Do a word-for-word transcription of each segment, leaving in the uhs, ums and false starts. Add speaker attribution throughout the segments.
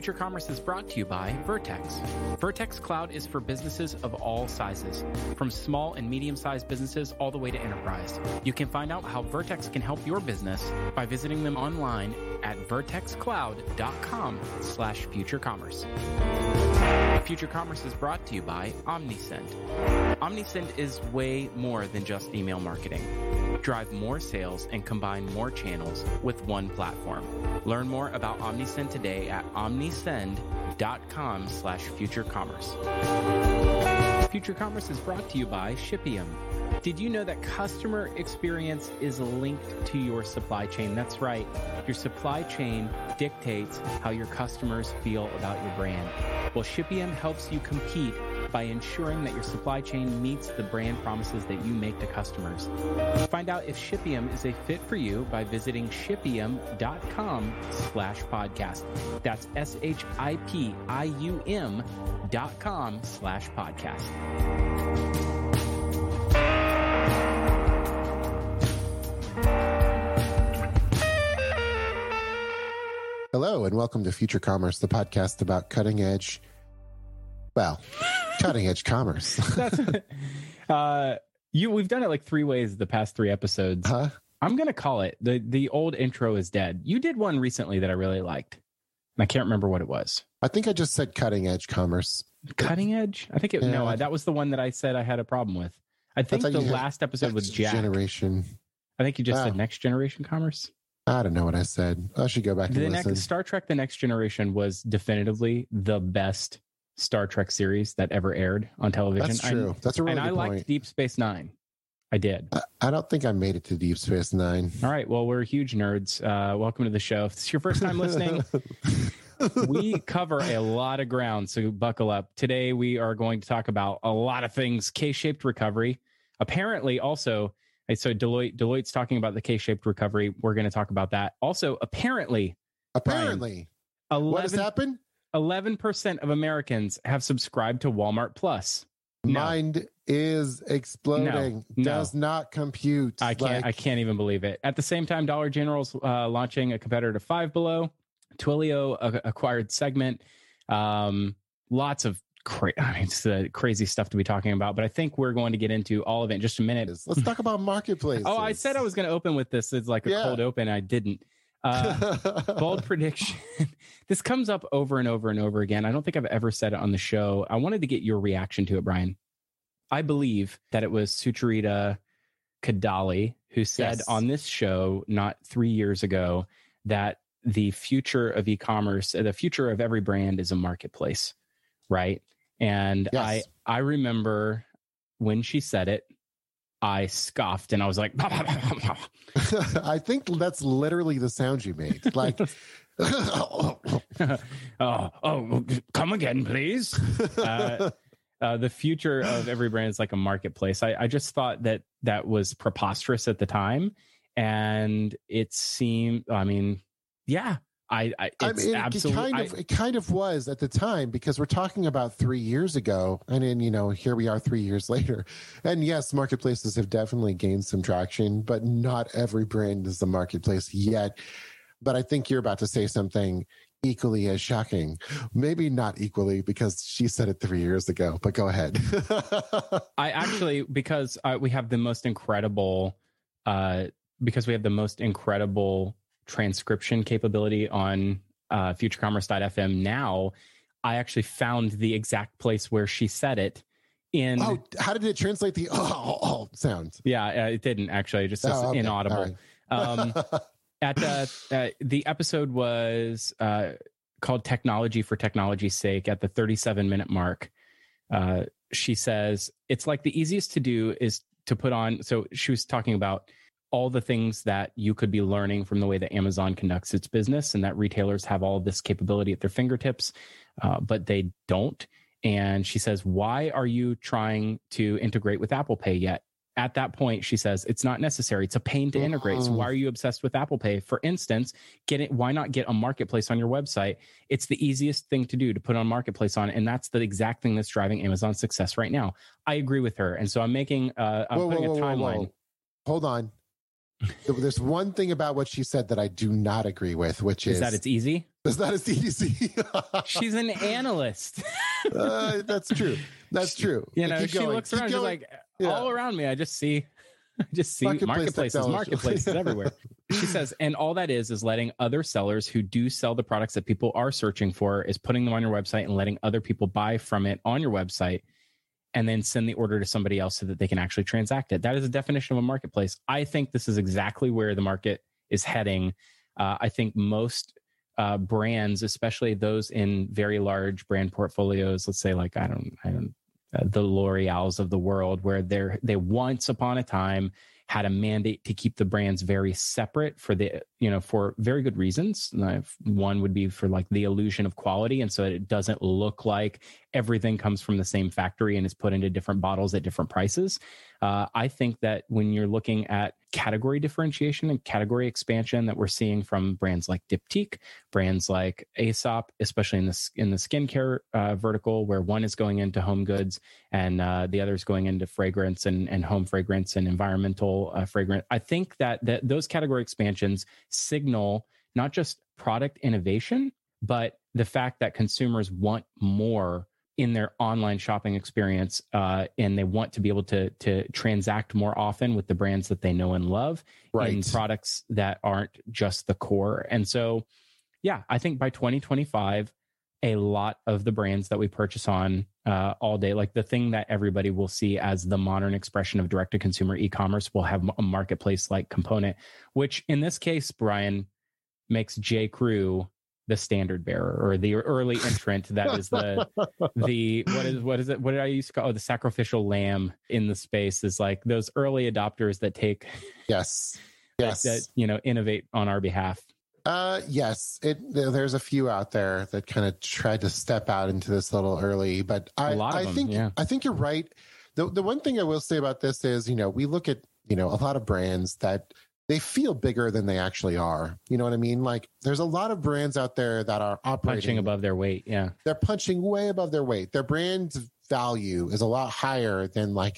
Speaker 1: Future Commerce is brought to you by Vertex. Vertex Cloud is for businesses of all sizes, from small and medium-sized businesses all the way to enterprise. You can find out how Vertex can help your business by visiting them online at vertexcloud.com slash futurecommerce. Future Commerce is brought to you by Omnisend. Omnisend is way more than just email marketing. Drive more sales and combine more channels with one platform. Learn more about Omnisend today at omnisend.com slash futurecommerce. Future Commerce is brought to you by Shipium. Did you know that customer experience is linked to your supply chain? That's right. Your supply chain dictates how your customers feel about your brand. Well, Shipium helps you compete by ensuring that your supply chain meets the brand promises that you make to customers. Find out if Shipium is a fit for you by visiting shipium.com slash podcast. That's S-H-I-P-I-U-M dot com slash podcast.
Speaker 2: Hello, and welcome to Future Commerce, the podcast about cutting edge, well, cutting edge commerce.
Speaker 1: That's, uh, you, we've done it like three ways the past three episodes.
Speaker 2: Huh?
Speaker 1: I'm going to call it. The, the old intro is dead. You did one recently that I really liked, and I can't remember what it was.
Speaker 2: I think I just said cutting edge commerce.
Speaker 1: Cutting edge? I think it, yeah. no, I, that was the one that I said I had a problem with. I think I the last episode was Jack.
Speaker 2: Generation.
Speaker 1: I think you just
Speaker 2: oh.
Speaker 1: said next generation commerce.
Speaker 2: I don't know what I said. I should go back and
Speaker 1: the
Speaker 2: listen.
Speaker 1: Next, Star Trek The Next Generation was definitively the best Star Trek series that ever aired on television.
Speaker 2: That's true.
Speaker 1: I,
Speaker 2: That's a really
Speaker 1: and
Speaker 2: good
Speaker 1: I
Speaker 2: point.
Speaker 1: liked Deep Space Nine. I did.
Speaker 2: I, I don't think I made it to Deep Space Nine.
Speaker 1: All right. Well, we're huge nerds. Uh, welcome to the show. If this is your first time listening, we cover a lot of ground, so buckle up. Today, we are going to talk about a lot of things. K-shaped recovery. Apparently, also... So Deloitte, Deloitte's talking about the K-shaped recovery. We're going to talk about that. Also, apparently,
Speaker 2: apparently,
Speaker 1: Brian, eleven,
Speaker 2: what has happened?
Speaker 1: eleven percent of Americans have subscribed to Walmart Plus. No.
Speaker 2: Mind is exploding.
Speaker 1: No,
Speaker 2: Does
Speaker 1: no.
Speaker 2: not compute.
Speaker 1: I can't.
Speaker 2: Like,
Speaker 1: I can't even believe it. At the same time, Dollar General's uh, launching a competitor to Five Below. Twilio uh, acquired Segment. Um, lots of. Cra- I mean, it's uh, crazy stuff to be talking about, but I think we're going to get into all of it in just a minute.
Speaker 2: Let's talk about marketplaces.
Speaker 1: Oh, I said I was going to open with this. It's like a
Speaker 2: yeah.
Speaker 1: cold open. I didn't. Uh, bold prediction. This comes up over and over and over again. I don't think I've ever said it on the show. I wanted to get your reaction to it, Brian. I believe that it was Sucharita Kadali who said
Speaker 2: yes.
Speaker 1: on this show not three years ago that the future of e-commerce, the future of every brand is a marketplace, right? And
Speaker 2: yes.
Speaker 1: I, I remember when she said it, I scoffed and I was like,
Speaker 2: I think that's literally the sound you made. Like,
Speaker 1: oh, oh, come again, please. Uh, uh, the future of every brand is like a marketplace. I, I just thought that that was preposterous at the time. And it seemed, I mean, yeah. I, I, it's
Speaker 2: I mean,
Speaker 1: absolutely,
Speaker 2: it kind of,
Speaker 1: I,
Speaker 2: it kind of was at the time because we're talking about three years ago, and then you know here we are three years later, and yes, marketplaces have definitely gained some traction, but not every brand is the marketplace yet. But I think you're about to say something equally as shocking, maybe not equally because she said it three years ago. But go ahead.
Speaker 1: I actually because uh, we have the most incredible, uh, because we have the most incredible. transcription capability on uh, futurecommerce dot f m now, I actually found the exact place where she said it in...
Speaker 2: Oh, how did it translate the oh, oh, oh sound?
Speaker 1: Yeah, uh, it didn't actually. It just says
Speaker 2: oh, okay.
Speaker 1: inaudible. Right. um, at the, uh, the episode was uh, called Technology for Technology's Sake. At the thirty-seven minute mark, uh, she says, it's like the easiest to do is to put on... So she was talking about all the things that you could be learning from the way that Amazon conducts its business and that retailers have all of this capability at their fingertips, uh, but they don't. And she says, why are you trying to integrate with Apple Pay yet? At that point, she says, it's not necessary. It's a pain to integrate. So why are you obsessed with Apple Pay? For instance, get it. Why not get a marketplace on your website? It's the easiest thing to do to put on marketplace on. And that's the exact thing that's driving Amazon's success right now. I agree with her. And so I'm making, uh, I'm
Speaker 2: whoa,
Speaker 1: putting
Speaker 2: whoa,
Speaker 1: a
Speaker 2: whoa,
Speaker 1: timeline.
Speaker 2: whoa, whoa. Hold on. there's one thing about what she said that I do not agree with, which is,
Speaker 3: is that it's easy.
Speaker 2: It's not as easy.
Speaker 3: She's an analyst.
Speaker 2: uh, that's true. That's true.
Speaker 3: You know,
Speaker 2: Keep
Speaker 3: she
Speaker 2: going.
Speaker 3: looks
Speaker 2: Keep
Speaker 3: around, she's
Speaker 2: going.
Speaker 3: like,
Speaker 2: Yeah.
Speaker 3: all around me, I just see, I just see
Speaker 2: Marketplace
Speaker 3: marketplaces,
Speaker 2: technology.
Speaker 3: marketplaces everywhere. She says, and all that is, is letting other sellers who do sell the products that people are searching for, is putting them on your website and letting other people buy from it on your website and then send the order to somebody else so that they can actually transact it. That is a definition of a marketplace. I think this is exactly where the market is heading. Uh, I think most uh, brands, especially those in very large brand portfolios, let's say like, I don't, I don't, uh, the L'Oreals of the world, where they're, they once upon a time had a mandate to keep the brands very separate for the, you know, for very good reasons. One would be for like the illusion of quality. And so it doesn't look like everything comes from the same factory and is put into different bottles at different prices. Uh, I think that when you're looking at category differentiation and category expansion that we're seeing from brands like Diptyque, brands like Aesop, especially in the, in the skincare uh, vertical, where one is going into home goods and uh, the other is going into fragrance and, and home fragrance and environmental uh, fragrance. I think that, that those category expansions signal not just product innovation, but the fact that consumers want more in their online shopping experience, uh, and they want to be able to to transact more often with the brands that they know and love,
Speaker 2: right,
Speaker 3: in products that aren't just the core. And so, yeah, I think by twenty twenty-five, a lot of the brands that we purchase on uh, all day, like the thing that everybody will see as the modern expression of direct-to-consumer e-commerce, will have a marketplace-like component, which in this case, Brian, makes J. Crew the standard bearer, or the early entrant that is the the what is what is it what did I used to call oh, the sacrificial lamb in the space, is like those early adopters that take
Speaker 2: yes yes
Speaker 3: that, that you know innovate on our behalf.
Speaker 2: Uh yes, it there's a few out there that kind of tried to step out into this a little early, but I
Speaker 3: a lot of
Speaker 2: I
Speaker 3: them,
Speaker 2: think
Speaker 3: yeah.
Speaker 2: I think you're right. The the one thing I will say about this is, you know, we look at, you know, a lot of brands that they feel bigger than they actually are. You know what I mean? Like there's a lot of brands out there that are operating
Speaker 3: punching above their weight. Yeah.
Speaker 2: They're punching way above their weight. Their brand value is a lot higher than like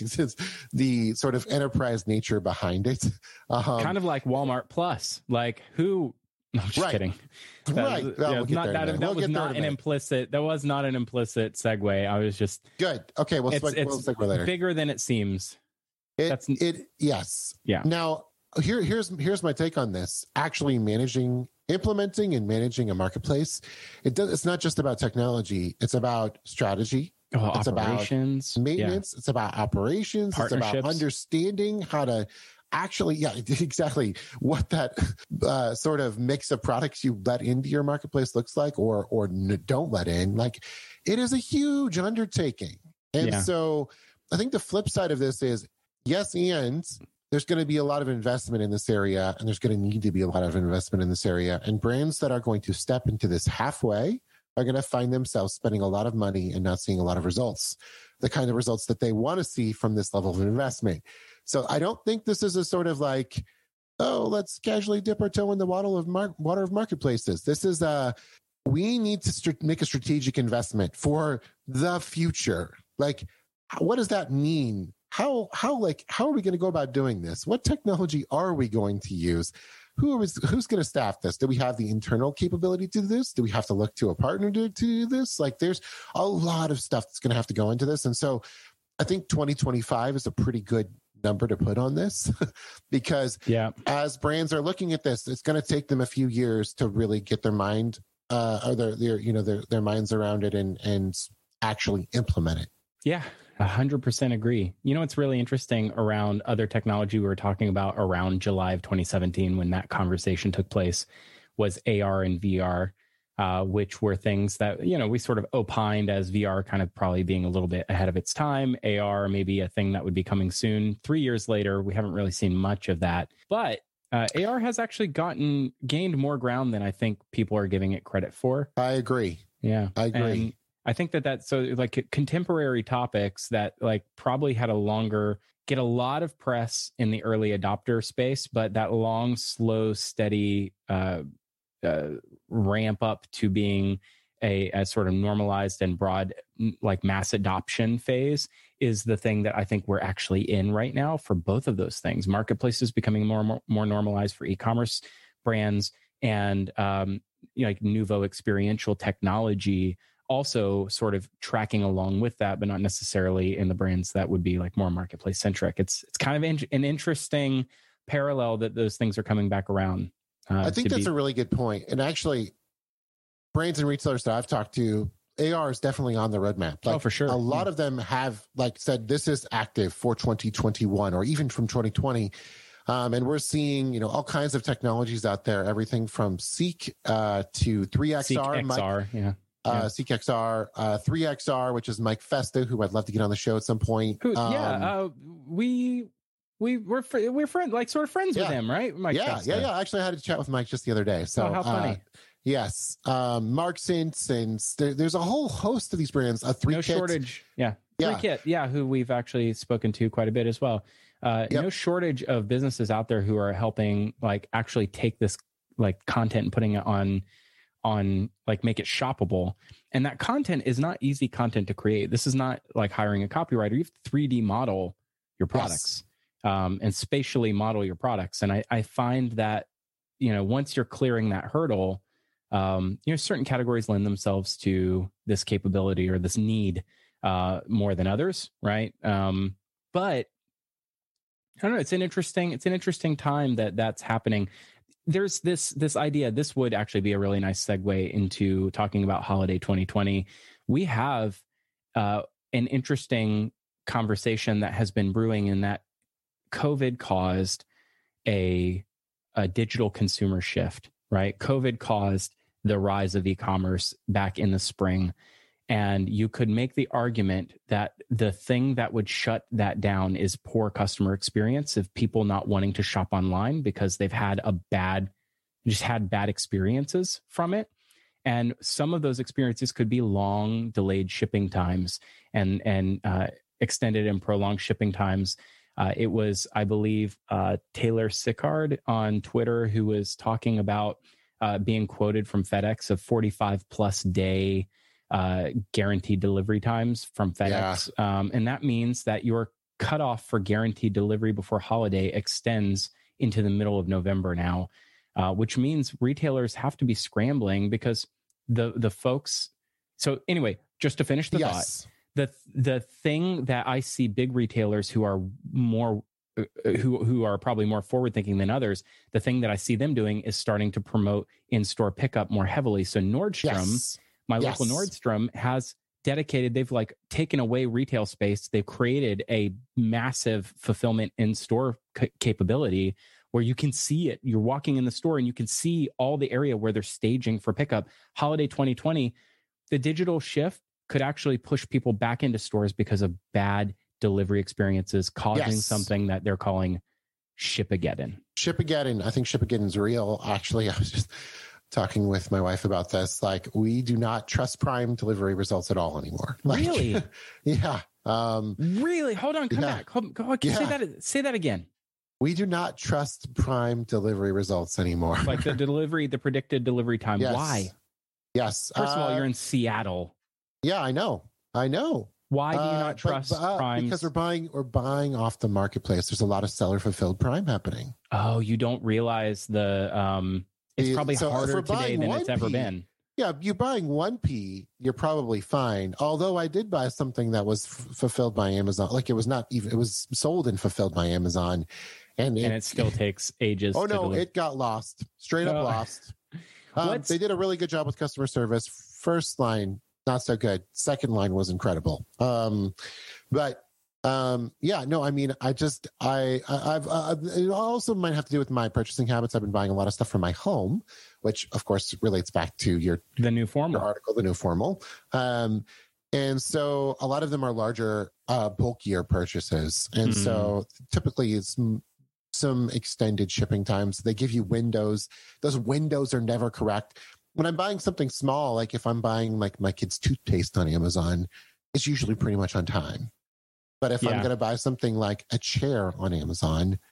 Speaker 2: the sort of enterprise nature behind it. Um,
Speaker 3: kind of like Walmart Plus. Like who? No, I'm just
Speaker 2: right.
Speaker 3: kidding. That
Speaker 2: right.
Speaker 3: Was,
Speaker 2: well,
Speaker 3: yeah,
Speaker 2: we'll
Speaker 3: not, that that we'll was not an implicit. That was not an implicit segue. I was just
Speaker 2: good. Okay. We'll,
Speaker 3: it's,
Speaker 2: swig,
Speaker 3: it's
Speaker 2: we'll segue later.
Speaker 3: Bigger than it seems.
Speaker 2: It,
Speaker 3: That's
Speaker 2: it. Yes.
Speaker 3: Yeah.
Speaker 2: Now, Here, here's here's my take on this. Actually, managing, implementing, and managing a marketplace, it does. It's not just about technology. It's about strategy.
Speaker 3: Oh,
Speaker 2: it's
Speaker 3: operations,
Speaker 2: about maintenance. Yeah. It's about operations. It's about understanding how to actually, yeah, exactly what that uh, sort of mix of products you let into your marketplace looks like, or or don't let in. Like, it is a huge undertaking, and yeah. so I think the flip side of this is yes, and there's going to be a lot of investment in this area, and there's going to need to be a lot of investment in this area. And brands that are going to step into this halfway are going to find themselves spending a lot of money and not seeing a lot of results, the kind of results that they want to see from this level of investment. So I don't think this is a sort of like, oh, let's casually dip our toe in the water of, mar- water of marketplaces. This is a, we need to st- make a strategic investment for the future. Like, what does that mean? How, how, like, how are we going to go about doing this? What technology are we going to use? Who is, who's going to staff this? Do we have the internal capability to do this? Do we have to look to a partner to, to do this? Like, there's a lot of stuff that's going to have to go into this. And so I think twenty twenty-five is a pretty good number to put on this because
Speaker 3: yeah.
Speaker 2: as brands are looking at this, it's going to take them a few years to really get their mind, uh, or their, their, you know, their, their minds around it and, and actually implement it.
Speaker 3: Yeah. A hundred percent agree. You know, it's really interesting around other technology we were talking about around July of twenty seventeen, when that conversation took place, was A R and V R, uh, which were things that, you know, we sort of opined as V R kind of probably being a little bit ahead of its time. A R, maybe a thing that would be coming soon. Three years later, we haven't really seen much of that, but uh, A R has actually gotten gained more ground than I think people are giving it credit for.
Speaker 2: I agree.
Speaker 3: Yeah,
Speaker 2: I agree.
Speaker 3: And I think that that's so like contemporary topics that like probably had a longer, get a lot of press in the early adopter space, but that long, slow, steady uh, uh, ramp up to being a, a sort of normalized and broad, like mass adoption phase is the thing that I think we're actually in right now for both of those things. Marketplaces becoming more more, more normalized for e-commerce brands, and um, you know, like Nuvo experiential technology also sort of tracking along with that, but not necessarily in the brands that would be like more marketplace centric. It's it's kind of in, an interesting parallel that those things are coming back around. Uh,
Speaker 2: I think that's
Speaker 3: be-
Speaker 2: a really good point. And actually, brands and retailers that I've talked to, A R is definitely on the roadmap. Like,
Speaker 3: oh, for sure.
Speaker 2: A lot yeah. of them have like said this is active for twenty twenty-one or even from twenty twenty. Um, and we're seeing, you know, all kinds of technologies out there, everything from Seek uh, to three X R.
Speaker 3: Seek X R,
Speaker 2: Mike,
Speaker 3: yeah.
Speaker 2: Uh, Seek X R, uh, three X R, which is Mike Festa, who I'd love to get on the show at some point.
Speaker 3: Who,
Speaker 2: um,
Speaker 3: yeah, uh, we we we're fr- we're friends, like sort of friends
Speaker 2: yeah.
Speaker 3: with him, right? Mike
Speaker 2: yeah,
Speaker 3: Festa.
Speaker 2: yeah, yeah. Actually, I had a chat with Mike just the other day. So
Speaker 3: oh, how funny.
Speaker 2: Uh, yes, um, Mark Sintz, and there, there's a whole host of these brands. A three
Speaker 3: no
Speaker 2: kit.
Speaker 3: shortage, yeah, three
Speaker 2: yeah.
Speaker 3: kit, yeah, who we've actually spoken to quite a bit as well. Uh, yep. No shortage of businesses out there who are helping, like, actually take this like content and putting it on. on like make it shoppable, and that content is not easy content to create. This is not like hiring a copywriter. You have to three D model your products, yes. um, and spatially model your products. And I, I find that, you know, once you're clearing that hurdle, um, you know, certain categories lend themselves to this capability or this need uh, more than others, right? Um, but I don't know. It's an interesting. It's an interesting time that that's happening. There's this this idea. This would actually be a really nice segue into talking about holiday twenty twenty. We have uh, an interesting conversation that has been brewing in that COVID caused a, a digital consumer shift, right? COVID caused the rise of e-commerce back in the spring. And you could make the argument that the thing that would shut that down is poor customer experience of people not wanting to shop online because they've had a bad, just had bad experiences from it. And some of those experiences could be long delayed shipping times and, and uh, extended and prolonged shipping times. Uh, it was, I believe, uh, Taylor Sickard on Twitter who was talking about uh, being quoted from FedEx of forty-five plus day uh, guaranteed delivery times from FedEx. Yeah. Um, and that means that your cutoff for guaranteed delivery before holiday extends into the middle of November now, uh, which means retailers have to be scrambling because the, the folks. So anyway, just to finish the yes. thought, the, the thing that I see big retailers who are more, who, who are probably more forward thinking than others, the thing that I see them doing is starting to promote in-store pickup more heavily. So Nordstrom, yes. My yes. local Nordstrom has dedicated, they've like taken away retail space. They've created a massive fulfillment in-store c- capability where you can see it. You're walking in the store and you can see all the area where they're staging for pickup. Holiday twenty twenty, the digital shift could actually push people back into stores because of bad delivery experiences, causing yes. something that they're calling Shipageddon.
Speaker 2: Shipageddon. I think Shipageddon is real. Actually, I was just talking with my wife about this. Like, we do not trust Prime delivery results at all anymore. Like,
Speaker 3: really?
Speaker 2: yeah. Um,
Speaker 3: really? Hold on. Come yeah. back. Hold, go, yeah. Say that. Say that again.
Speaker 2: We do not trust Prime delivery results anymore.
Speaker 3: Like the delivery, the predicted delivery time.
Speaker 2: Yes.
Speaker 3: Why?
Speaker 2: Yes.
Speaker 3: First of all,
Speaker 2: uh,
Speaker 3: you're in Seattle.
Speaker 2: Yeah, I know. I know.
Speaker 3: Why do you not uh, trust but, uh, Prime?
Speaker 2: Because we're buying, we're buying off the marketplace. There's a lot of seller fulfilled Prime happening.
Speaker 3: Oh, you don't realize the. Um, It's probably so harder today than it's ever P, been.
Speaker 2: Yeah, you're buying one P, you're probably fine. Although I did buy something that was f- fulfilled by Amazon. Like, it was not even, it was sold and fulfilled by Amazon. And it,
Speaker 3: and it still takes ages.
Speaker 2: Oh, no,
Speaker 3: deliver.
Speaker 2: It got lost. Straight up oh. lost. Um, they did a really good job with customer service. First line, not so good. Second line was incredible. Um, but Um, yeah, no, I mean, I just, I, I I've, uh, it also might have to do with my purchasing habits. I've been buying a lot of stuff for my home, which of course relates back to your,
Speaker 3: the new formal
Speaker 2: your article, the new formal. Um, and so a lot of them are larger, uh, bulkier purchases. And mm. so typically it's some extended shipping times. They give you windows. Those windows are never correct. When I'm buying something small, like if I'm buying like my kid's toothpaste on Amazon, it's usually pretty much on time. But if yeah. I'm going to buy something like a chair on Amazon,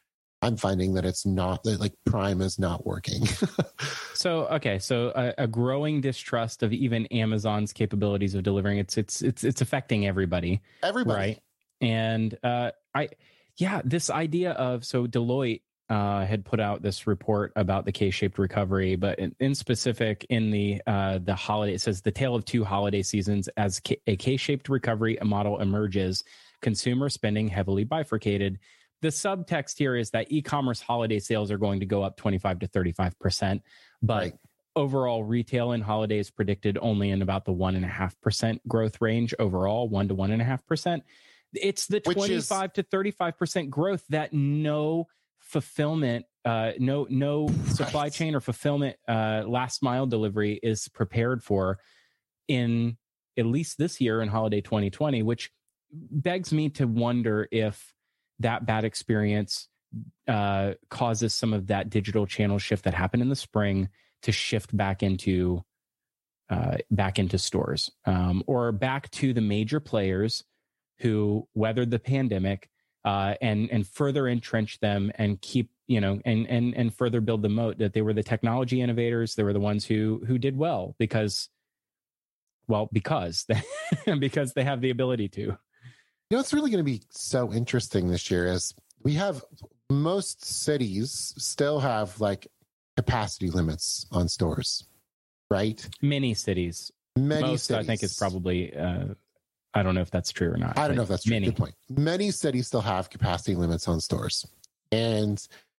Speaker 2: I'm finding that it's not that like Prime is not working.
Speaker 3: So, okay. So a, a growing distrust of even Amazon's capabilities of delivering. It's, it's, it's, it's affecting everybody.
Speaker 2: Everybody.
Speaker 3: Right. And uh, I, yeah, this idea of, so Deloitte uh, had put out this report about the K-shaped recovery, but in, in specific in the, uh, the holiday, it says the tale of two holiday seasons as K- a K-shaped recovery model emerges, consumer spending heavily bifurcated. The subtext here is that e-commerce holiday sales are going to go up twenty-five to thirty-five percent, but right. overall retail and holidays predicted only in about the one and a half percent growth range overall, one to one and a half percent. It's the Which twenty-five is... to thirty-five percent growth that no fulfillment, uh, no, no supply right. chain or fulfillment, uh, last mile delivery is prepared for in at least this year in holiday twenty twenty, which begs me to wonder if that bad experience uh, causes some of that digital channel shift that happened in the spring to shift back into uh, back into stores um, or back to the major players who weathered the pandemic uh, and and further entrench them and keep you know and and and further build the moat that they were the technology innovators. They were the ones who who did well because well because they, because they have the ability to.
Speaker 2: You know, what's really going to be so interesting this year is we have most cities still have like capacity limits on stores, right?
Speaker 3: Many cities.
Speaker 2: Many
Speaker 3: most,
Speaker 2: cities.
Speaker 3: I think is probably, uh, I don't know if that's true or not.
Speaker 2: I don't know if that's true.
Speaker 3: Many.
Speaker 2: Good point. Many cities still have capacity limits on stores. And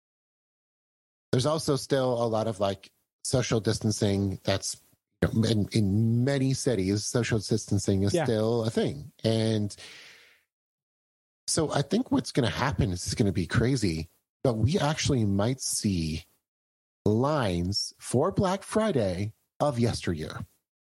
Speaker 2: there's also still a lot of like social distancing that's, you know, in, in many cities, social distancing is yeah. still a thing. And so I think what's going to happen is it's going to be crazy, but we actually might see lines for Black Friday of yesteryear.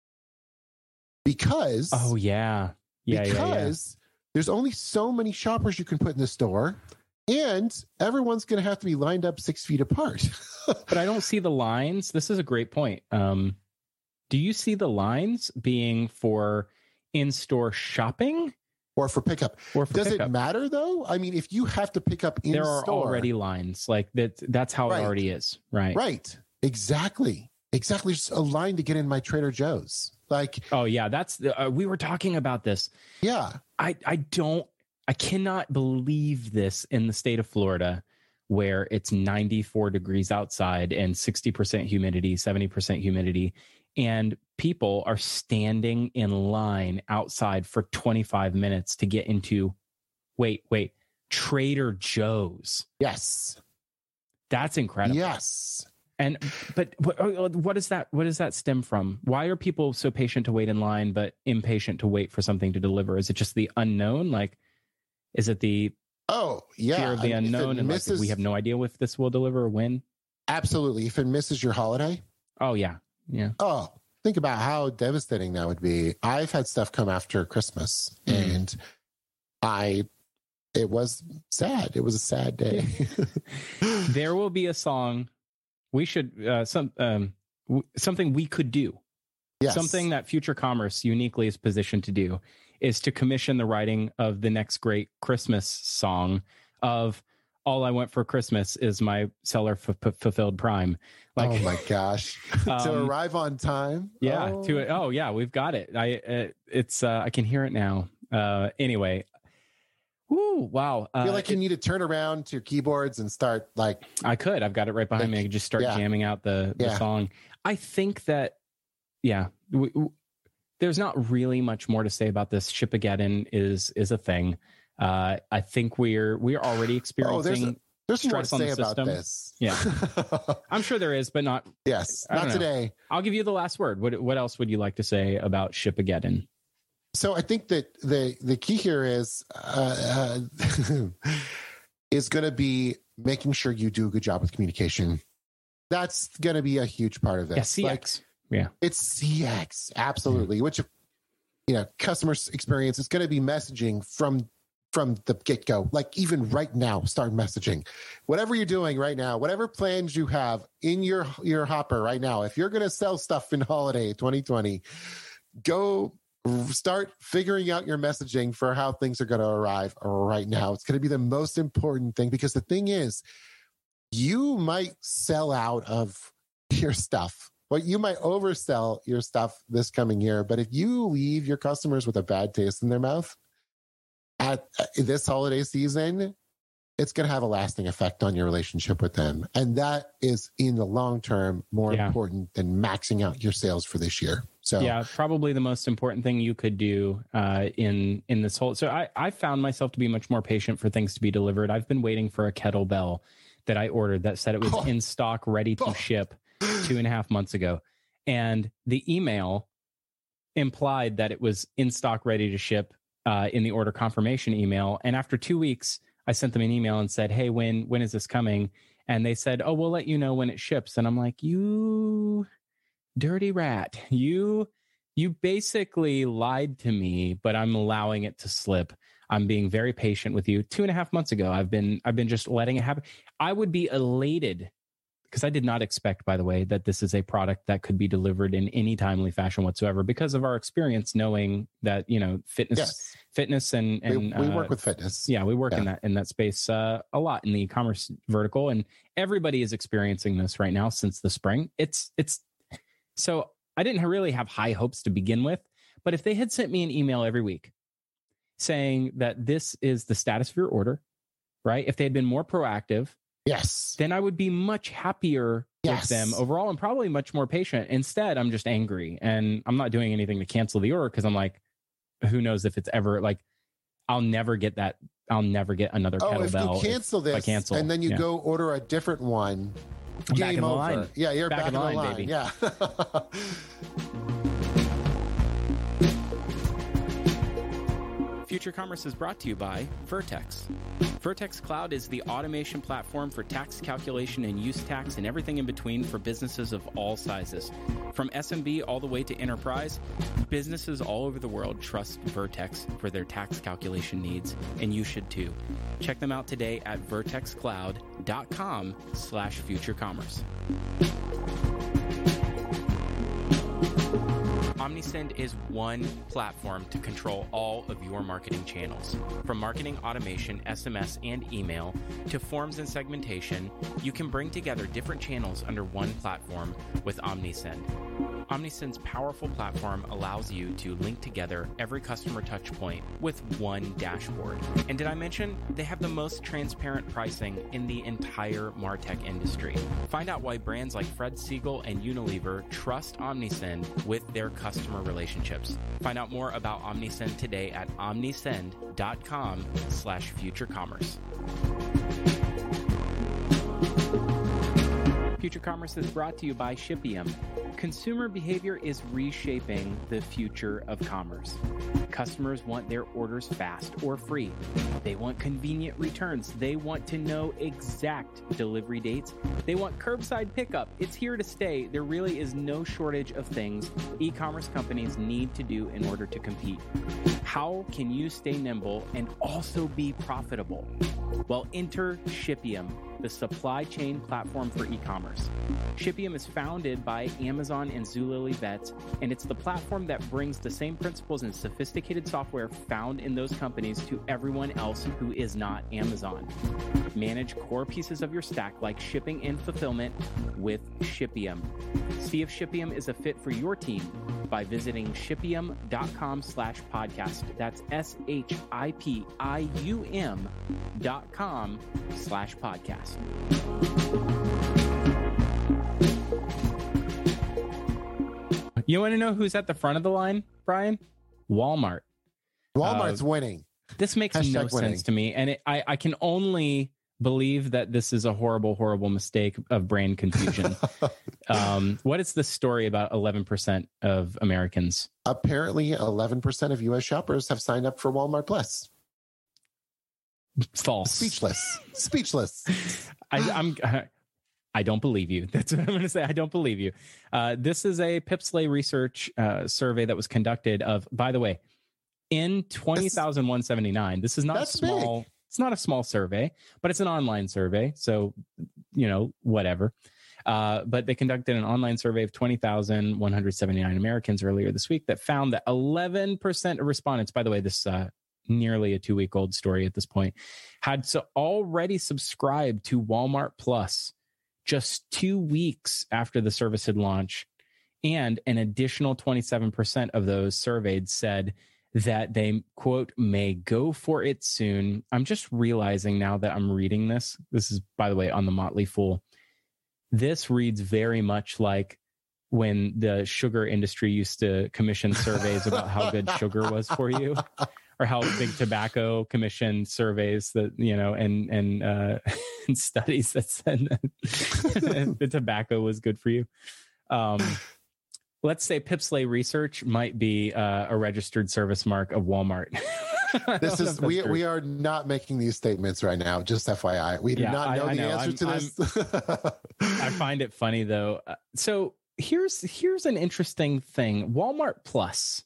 Speaker 2: Because
Speaker 3: oh yeah, yeah,
Speaker 2: because
Speaker 3: yeah, yeah.
Speaker 2: there's only so many shoppers you can put in the store, and everyone's going to have to be lined up six feet apart.
Speaker 3: But I don't see the lines. This is a great point. Um, do you see the lines being for in-store shopping?
Speaker 2: Or for pickup.
Speaker 3: Or for
Speaker 2: Does
Speaker 3: pickup.
Speaker 2: It matter though? I mean, if you have to pick up in
Speaker 3: there are
Speaker 2: store,
Speaker 3: already lines like that. That's how
Speaker 2: right.
Speaker 3: it already is. Right.
Speaker 2: Right. Exactly. Exactly. Just a line to get in my Trader Joe's. Like,
Speaker 3: oh yeah, that's the, uh, we were talking about this.
Speaker 2: Yeah.
Speaker 3: I, I don't, I cannot believe this in the state of Florida where it's ninety-four degrees outside and sixty percent humidity, seventy percent humidity. And people are standing in line outside for twenty-five minutes to get into, wait, wait, Trader Joe's.
Speaker 2: Yes.
Speaker 3: That's incredible.
Speaker 2: Yes.
Speaker 3: And, but what, what is that? What does that stem from? Why are people so patient to wait in line, but impatient to wait for something to deliver? Is it just the unknown? Like, is it the
Speaker 2: oh yeah
Speaker 3: fear of the
Speaker 2: I mean,
Speaker 3: unknown? And misses, like, we have no idea if this will deliver or when?
Speaker 2: Absolutely. If it misses your holiday.
Speaker 3: Oh yeah. Yeah.
Speaker 2: Oh, think about how devastating that would be. I've had stuff come after Christmas mm. and I, it was sad. It was a sad day.
Speaker 3: There will be a song we should, uh, some, um, w- something we could do.
Speaker 2: Yes.
Speaker 3: Something that Future Commerce uniquely is positioned to do is to commission the writing of the next great Christmas song of all I want for Christmas is my seller f- f- fulfilled Prime. Like,
Speaker 2: oh my gosh, um, to arrive on time.
Speaker 3: Yeah.
Speaker 2: Oh.
Speaker 3: To it. Oh yeah. We've got it. I, uh, it's, uh, I can hear it now. Uh, anyway. Woo, wow.
Speaker 2: I feel like
Speaker 3: uh,
Speaker 2: you need to turn around to your keyboards and start like.
Speaker 3: I could. I've got it right behind like, me. I could just start yeah. jamming out the, the yeah. song. I think that, yeah, w- w- there's not really much more to say about this. Shipageddon is is a thing. Uh, I think we're we're already experiencing. Oh, there's a,
Speaker 2: there's more to
Speaker 3: say
Speaker 2: say
Speaker 3: about
Speaker 2: this.
Speaker 3: Yeah, I'm sure there is, but not.
Speaker 2: Yes, not
Speaker 3: know.
Speaker 2: today.
Speaker 3: I'll give you the last word. What what else would you like to say about Shipageddon?
Speaker 2: So I think that the the key here is uh, uh, is going to be making sure you do a good job with communication. That's going to be a huge part of this.
Speaker 3: Yeah, C X. Like, yeah,
Speaker 2: it's C X absolutely. Mm-hmm. Which, you know, customer experience is going to be messaging from from the get go. Like even right now, start messaging. Whatever you're doing right now, whatever plans you have in your your hopper right now. If you're going to sell stuff in holiday twenty twenty, go. Start figuring out your messaging for how things are going to arrive right now. It's going to be the most important thing because the thing is, you might sell out of your stuff. Well, you might oversell your stuff this coming year, but if you leave your customers with a bad taste in their mouth at this holiday season, it's going to have a lasting effect on your relationship with them. And that is, in the long term, more yeah. important than maxing out your sales for this year. So
Speaker 3: yeah, probably the most important thing you could do uh, in in this whole. So I, I found myself to be much more patient for things to be delivered. I've been waiting for a kettlebell that I ordered that said it was oh. in stock, ready to oh. ship two and a half months ago. And the email implied that it was in stock, ready to ship uh, in the order confirmation email. And after two weeks, I sent them an email and said, hey, when when is this coming? And they said, oh, we'll let you know when it ships. And I'm like, you dirty rat. You you basically lied to me, but I'm allowing it to slip. I'm being very patient with you. Two and a half months ago, I've been I've been just letting it happen. I would be elated, because I did not expect, by the way, that this is a product that could be delivered in any timely fashion whatsoever, because of our experience knowing that, you know, fitness, yes. fitness and, and
Speaker 2: we, we
Speaker 3: uh,
Speaker 2: work with fitness.
Speaker 3: Yeah, we work
Speaker 2: yeah.
Speaker 3: in that, in that space uh, a lot in the e-commerce vertical, and everybody is experiencing this right now since the spring. It's, it's, so I didn't really have high hopes to begin with, but if they had sent me an email every week saying that this is the status of your order, right? If they had been more proactive,
Speaker 2: yes,
Speaker 3: then I would be much happier
Speaker 2: yes.
Speaker 3: with them overall, and probably much more patient. Instead, I'm just angry, and I'm not doing anything to cancel the order, because I'm like, who knows if it's ever, like, I'll never get that. I'll never get another
Speaker 2: oh,
Speaker 3: kettlebell.
Speaker 2: If you cancel this,
Speaker 3: cancel,
Speaker 2: and then you
Speaker 3: yeah.
Speaker 2: go order a different one,
Speaker 3: I'm
Speaker 2: game
Speaker 3: back in the
Speaker 2: over.
Speaker 3: line.
Speaker 2: Yeah, you're back,
Speaker 3: back in the line,
Speaker 2: line,
Speaker 3: baby.
Speaker 2: Yeah.
Speaker 1: Future Commerce is brought to you by Vertex. Vertex Cloud is the automation platform for tax calculation and use tax and everything in between for businesses of all sizes. From S M B all the way to enterprise, businesses all over the world trust Vertex for their tax calculation needs, and you should too. Check them out today at vertexcloud.com slash futurecommerce. OmniSend is one platform to control all of your marketing channels. From marketing automation, S M S, and email to forms and segmentation, you can bring together different channels under one platform with OmniSend. OmniSend's powerful platform allows you to link together every customer touch point with one dashboard. And did I mention they have the most transparent pricing in the entire MarTech industry? Find out why brands like Fred Siegel and Unilever trust OmniSend with their customer relationships. Find out more about OmniSend today at omnisend.com slash futurecommerce. Future Commerce is brought to you by Shipium. Consumer behavior is reshaping the future of commerce. Customers want their orders fast or free. They want convenient returns. They want to know exact delivery dates. They want curbside pickup. It's here to stay. There really is no shortage of things e-commerce companies need to do in order to compete. How can you stay nimble and also be profitable? Well, enter Shipium, the supply chain platform for e-commerce. Shipium is founded by Amazon and Zulily Vets, and it's the platform that brings the same principles and sophisticated software found in those companies to everyone else who is not Amazon. Manage core pieces of your stack like shipping and fulfillment with Shipium. See if Shipium is a fit for your team by visiting shipium.com slash podcast. That's S H I P I U M dot com slash podcast. You want to know who's at the front of the line, Brian? Walmart.
Speaker 2: Walmart's
Speaker 3: uh,
Speaker 2: winning.
Speaker 3: This makes
Speaker 2: Hashtag
Speaker 3: no
Speaker 2: winning.
Speaker 3: sense to me. And it, I, I can only believe that this is a horrible, horrible mistake of brand confusion. um, what is the story about eleven percent of Americans?
Speaker 2: Apparently, eleven percent of U S shoppers have signed up for Walmart Plus.
Speaker 3: False.
Speaker 2: Speechless. Speechless.
Speaker 3: I, I'm... I don't believe you. That's what I'm going to say. I don't believe you. Uh, this is a Pipsley research uh, survey that was conducted of, by the way, in twenty thousand one hundred seventy-nine. This is not a small, big. It's not a small survey, but it's an online survey. So, you know, whatever. Uh, but they conducted an online survey of twenty thousand one hundred seventy-nine Americans earlier this week that found that eleven percent of respondents, by the way, this, uh, nearly a two week old story at this point, had so already subscribed to Walmart Plus just two weeks after the service had launched. And an additional twenty-seven percent of those surveyed said that they, quote, may go for it soon. I'm just realizing now that I'm reading this. This is, by the way, on the Motley Fool. This reads very much like when the sugar industry used to commission surveys about how good sugar was for you, or how big tobacco commissioned surveys that, you know, and, and, uh, and studies that said that the tobacco was good for you. Um, Let's say Pipsley Research might be uh, a registered service mark of Walmart.
Speaker 2: This is we true. we are not making these statements right now. Just F Y I, we do yeah, not know I, I the know. answer I'm, to this.
Speaker 3: I find it funny though. Uh, so here's here's an interesting thing. Walmart Plus.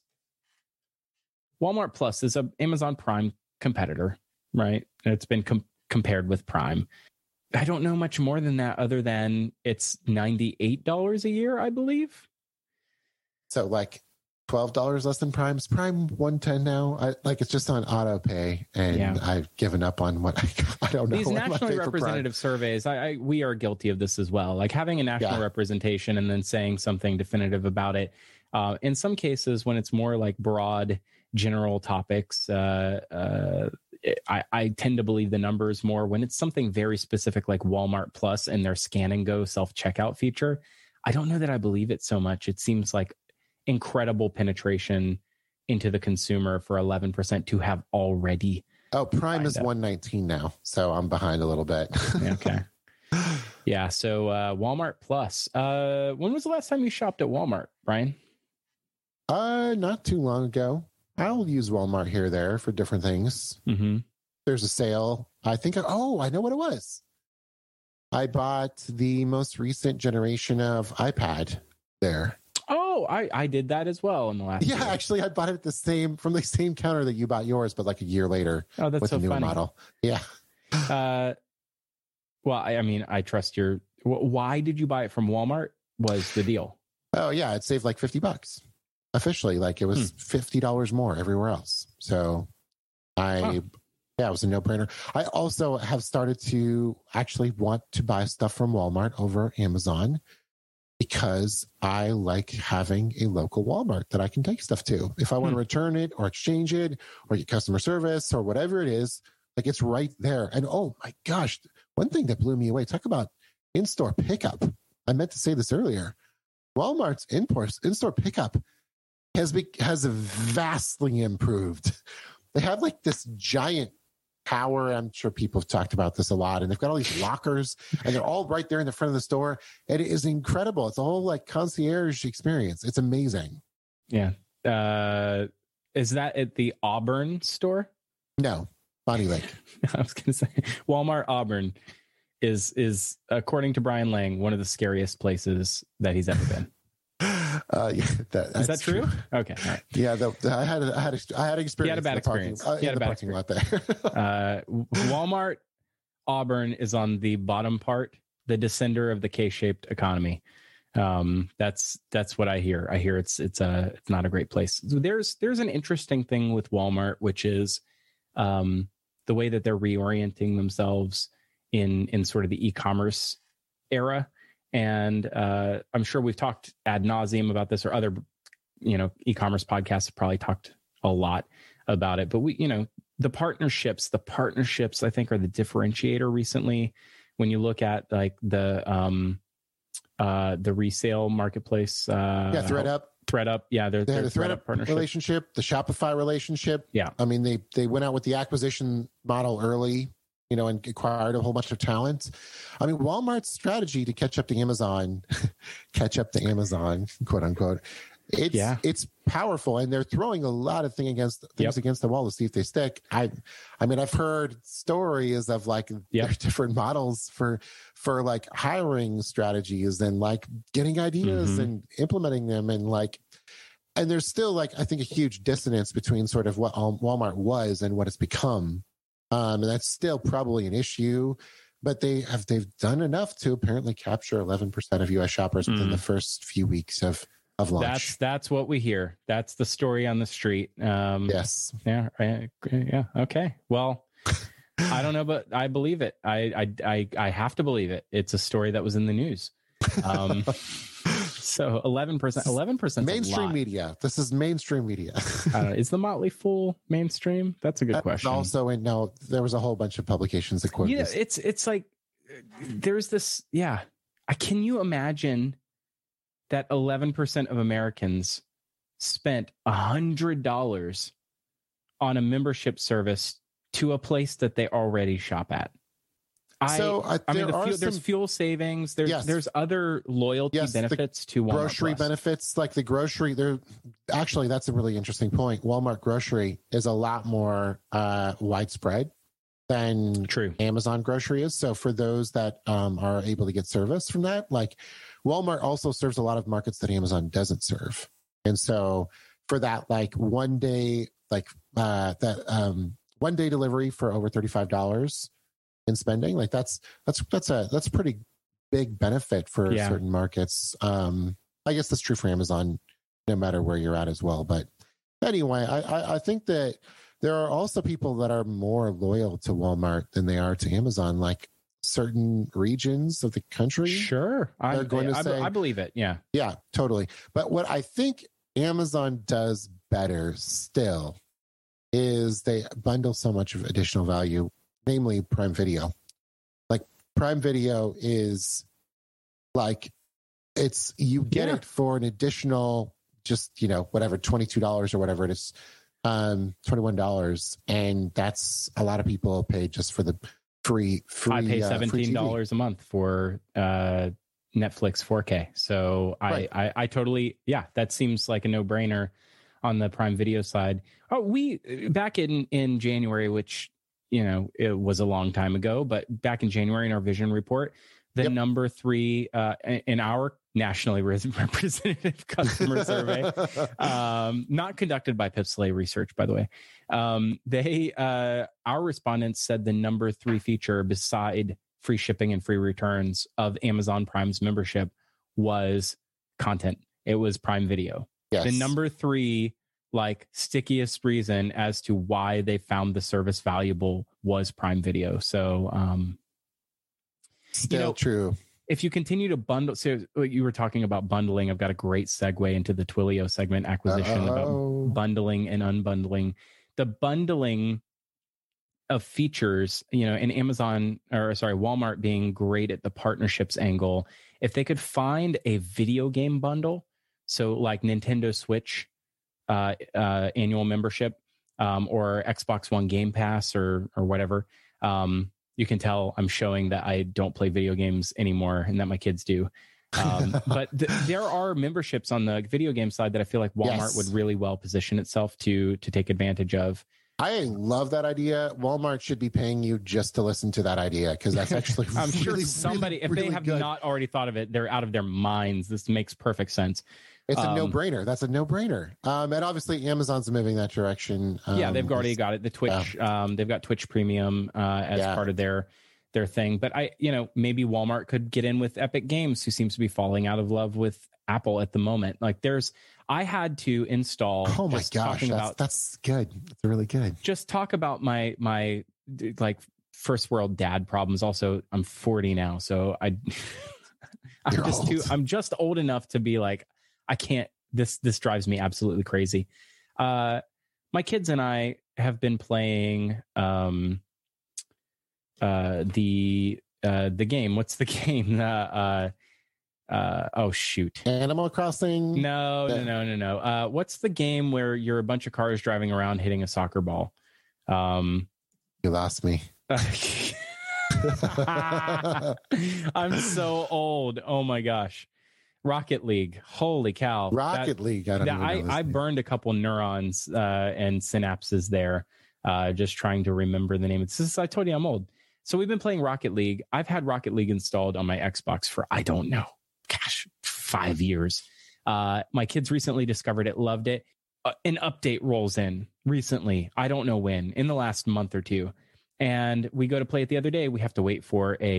Speaker 3: Walmart Plus is a Amazon Prime competitor, right? It's been com- compared with Prime. I don't know much more than that, other than it's ninety-eight dollars a year, I believe.
Speaker 2: So like twelve dollars less than Prime's Prime one ten now. I like it's just on auto pay, and yeah. I've given up on what I, I don't know.
Speaker 3: These nationally representative surveys, I, I we are guilty of this as well. Like having a national yeah. representation and then saying something definitive about it. Uh, in some cases, when it's more like broad, general topics, uh, uh, I, I tend to believe the numbers more. When it's something very specific like Walmart Plus and their scan and go self checkout feature, I don't know that I believe it so much. It seems like incredible penetration into the consumer for eleven percent to have already.
Speaker 2: Oh, Prime is one nineteen now, so I'm behind a little bit.
Speaker 3: Okay. Yeah, so uh, Walmart Plus. Uh, when was the last time you shopped at Walmart, Brian?
Speaker 2: Uh, not too long ago. I'll use Walmart here or there for different things.
Speaker 3: Mm-hmm.
Speaker 2: There's a sale. I think, oh, I know what it was. I bought the most recent generation of iPad there.
Speaker 3: Oh, I, I did that as well in the last
Speaker 2: Yeah,
Speaker 3: year.
Speaker 2: Actually, I bought it at the same from the same counter that you bought yours, but like a year later.
Speaker 3: Oh, that's
Speaker 2: with
Speaker 3: so
Speaker 2: a newer
Speaker 3: funny.
Speaker 2: model. Yeah.
Speaker 3: Uh, well, I, I mean, I trust your. Why did you buy it from Walmart? Was the deal?
Speaker 2: Oh yeah, it saved like fifty bucks officially. Like it was hmm. fifty dollars more everywhere else. So I. Huh. Yeah, it was a no-brainer. I also have started to actually want to buy stuff from Walmart over Amazon, because I like having a local Walmart that I can take stuff to. If I want to return it or exchange it or get customer service or whatever it is, like it's right there. And oh my gosh, one thing that blew me away, talk about in-store pickup. I meant to say this earlier. Walmart's in-store pickup has be, has vastly improved. They have like this giant power. I'm sure people have talked about this a lot, and they've got all these lockers and they're all right there in the front of the store. And it is incredible. It's a whole like concierge experience. It's amazing.
Speaker 3: Yeah. Uh, is that at the Auburn store?
Speaker 2: No, Bonnie Lake.
Speaker 3: I was going to say Walmart Auburn is, is according to Brian Lang, one of the scariest places that he's ever been.
Speaker 2: Uh, yeah, that,
Speaker 3: is that true? true? Okay. Right.
Speaker 2: Yeah, the, the, I had I had I had experience.
Speaker 3: You had a bad experience.
Speaker 2: Parking, uh,
Speaker 3: you had a bad
Speaker 2: parking lot there.
Speaker 3: uh, Walmart Auburn is on the bottom part, the descender of the K-shaped economy. Um, that's that's what I hear. I hear it's it's a it's not a great place. So there's there's an interesting thing with Walmart, which is um, the way that they're reorienting themselves in in sort of the e-commerce era. And uh, I'm sure we've talked ad nauseum about this, or other, you know, e-commerce podcasts have probably talked a lot about it. But we, you know, the partnerships, the partnerships, I think, are the differentiator recently. When you look at like the um, uh, the resale marketplace, uh,
Speaker 2: yeah, ThredUp,
Speaker 3: ThredUp, yeah, they're,
Speaker 2: they
Speaker 3: they're
Speaker 2: had a ThredUp partnership relationship, the Shopify relationship.
Speaker 3: Yeah,
Speaker 2: I mean, they they went out with the acquisition model early, you know, and acquired a whole bunch of talent. I mean, Walmart's strategy to catch up to Amazon, catch up to Amazon, quote unquote, it's yeah. it's powerful, and they're throwing a lot of things against things yep. against the wall to see if they stick. I, I mean, I've heard stories of like yep. their different models for for like hiring strategies and like getting ideas mm-hmm. and implementing them, and like, and there's still like I think a huge dissonance between sort of what Walmart was and what it's become. Um, and that's still probably an issue, but they have they've done enough to apparently capture eleven percent of U S shoppers within mm. the first few weeks of of launch.
Speaker 3: That's that's what we hear. That's the story on the street. Um,
Speaker 2: yes.
Speaker 3: Yeah. Right, yeah. Okay. Well, I don't know, but I believe it. I, I I I have to believe it. It's a story that was in the news. Um, so eleven percent, eleven percent
Speaker 2: mainstream media. This is mainstream media.
Speaker 3: I don't know, is the Motley Fool mainstream? That's a good
Speaker 2: That's
Speaker 3: question.
Speaker 2: Also, in no, there was a whole bunch of publications that quoted
Speaker 3: Yeah,
Speaker 2: this.
Speaker 3: it's it's like there's this. Yeah, I can you imagine that eleven percent of Americans spent a hundred dollars on a membership service to a place that they already shop at. I,
Speaker 2: so uh,
Speaker 3: I mean, the fuel,
Speaker 2: some,
Speaker 3: there's fuel savings. There's
Speaker 2: yes.
Speaker 3: there's other loyalty
Speaker 2: yes,
Speaker 3: benefits to Walmart
Speaker 2: grocery
Speaker 3: Plus.
Speaker 2: benefits, like the grocery. There, actually, that's a really interesting point. Walmart grocery is a lot more uh, widespread than
Speaker 3: True.
Speaker 2: Amazon grocery is. So for those that um, are able to get service from that, like Walmart also serves a lot of markets that Amazon doesn't serve, and so for that, like one day, like uh, that um, one day delivery for over thirty-five dollars. In spending, like that's that's that's a that's a pretty big benefit for
Speaker 3: Yeah.
Speaker 2: certain markets. Um, I guess that's true for Amazon, no matter where you're at as well. But anyway, I, I I think that there are also people that are more loyal to Walmart than they are to Amazon, like certain regions of the country.
Speaker 3: Sure, I,
Speaker 2: They're going to
Speaker 3: I,
Speaker 2: say-
Speaker 3: I believe it. Yeah,
Speaker 2: Yeah, totally. But what I think Amazon does better still is they bundle so much of additional value, namely Prime Video. Like Prime Video is like it's you get
Speaker 3: Yeah.
Speaker 2: it for an additional just, you know, whatever, twenty-two dollars or whatever it is, um, twenty-one dollars. And that's a lot of people pay just for the free, free
Speaker 3: I pay
Speaker 2: uh, free
Speaker 3: seventeen
Speaker 2: T V.
Speaker 3: dollars a month for uh, Netflix four K. So I,
Speaker 2: Right.
Speaker 3: I I totally yeah, that seems like a no brainer on the Prime Video side. Oh, we back in in January, which you know it was a long time ago, but back in January in our Vision report, the
Speaker 2: Yep.
Speaker 3: number three uh, in our nationally representative customer survey, um, not conducted by Pipsley Research, by the way. Um, they, uh, our respondents said the number three feature beside free shipping and free returns of Amazon Prime's membership was content. It was Prime Video.
Speaker 2: Yes.
Speaker 3: The number three, like stickiest reason as to why they found the service valuable was Prime Video. So, um,
Speaker 2: Still
Speaker 3: know,
Speaker 2: true.
Speaker 3: if you continue to bundle, so you were talking about bundling. I've got a great segue into the Twilio segment acquisition about
Speaker 2: Uh-oh.
Speaker 3: bundling and unbundling. The bundling of features, you know, and Amazon or sorry, Walmart being great at the partnerships angle. If they could find a video game bundle, so like Nintendo Switch uh, uh, annual membership um, or Xbox One Game Pass or or whatever. Um, You can tell I'm showing that I don't play video games anymore and that my kids do. Um, but th- there are memberships on the video game side that I feel like Walmart
Speaker 2: Yes.
Speaker 3: would really well position itself to to take advantage of.
Speaker 2: I love that idea. Walmart should be paying you just to listen to that idea because that's actually
Speaker 3: I'm sure
Speaker 2: really,
Speaker 3: somebody,
Speaker 2: really,
Speaker 3: if
Speaker 2: really
Speaker 3: they have
Speaker 2: good.
Speaker 3: not already thought of it, they're out of their minds. This makes perfect sense.
Speaker 2: It's a
Speaker 3: um,
Speaker 2: no-brainer. That's a no-brainer. Um, and obviously, Amazon's moving that direction. Um,
Speaker 3: yeah, they've already got it. The Twitch, um, they've got Twitch Premium uh, as
Speaker 2: Yeah.
Speaker 3: part of their their thing. But I, you know, maybe Walmart could get in with Epic Games, who seems to be falling out of love with Apple at the moment. Like, there's, I had to install.
Speaker 2: Oh my
Speaker 3: just
Speaker 2: gosh,
Speaker 3: talking
Speaker 2: that's,
Speaker 3: about,
Speaker 2: that's good. That's really good.
Speaker 3: just talk about my my like first world dad problems. Also, I'm forty now, so I, I'm
Speaker 2: You're
Speaker 3: just too.
Speaker 2: old.
Speaker 3: I'm just old enough to be like, I can't. This this drives me absolutely crazy. Uh, my kids and I have been playing um, uh, the uh, the game. What's the game? Uh, uh, uh, oh shoot.
Speaker 2: Animal Crossing.
Speaker 3: No, no,
Speaker 2: Yeah.
Speaker 3: no, no, no. Uh, what's the game where you're a bunch of cars driving around hitting a soccer ball? Um,
Speaker 2: You lost me.
Speaker 3: I'm so old. Oh my gosh. Rocket League. Holy cow.
Speaker 2: Rocket
Speaker 3: That-
Speaker 2: League. I don't
Speaker 3: that-
Speaker 2: even know
Speaker 3: I,
Speaker 2: this
Speaker 3: I
Speaker 2: name.
Speaker 3: burned a couple neurons uh, and synapses there, uh, just trying to remember the name. It's just, I told you I'm old. So we've been playing Rocket League. I've had Rocket League installed on my Xbox for, I don't know, gosh, five years. Uh, my kids recently discovered it, loved it. Uh, an update rolls in recently. I don't know when, in the last month or two. And we go to play it the other day. We have to wait for a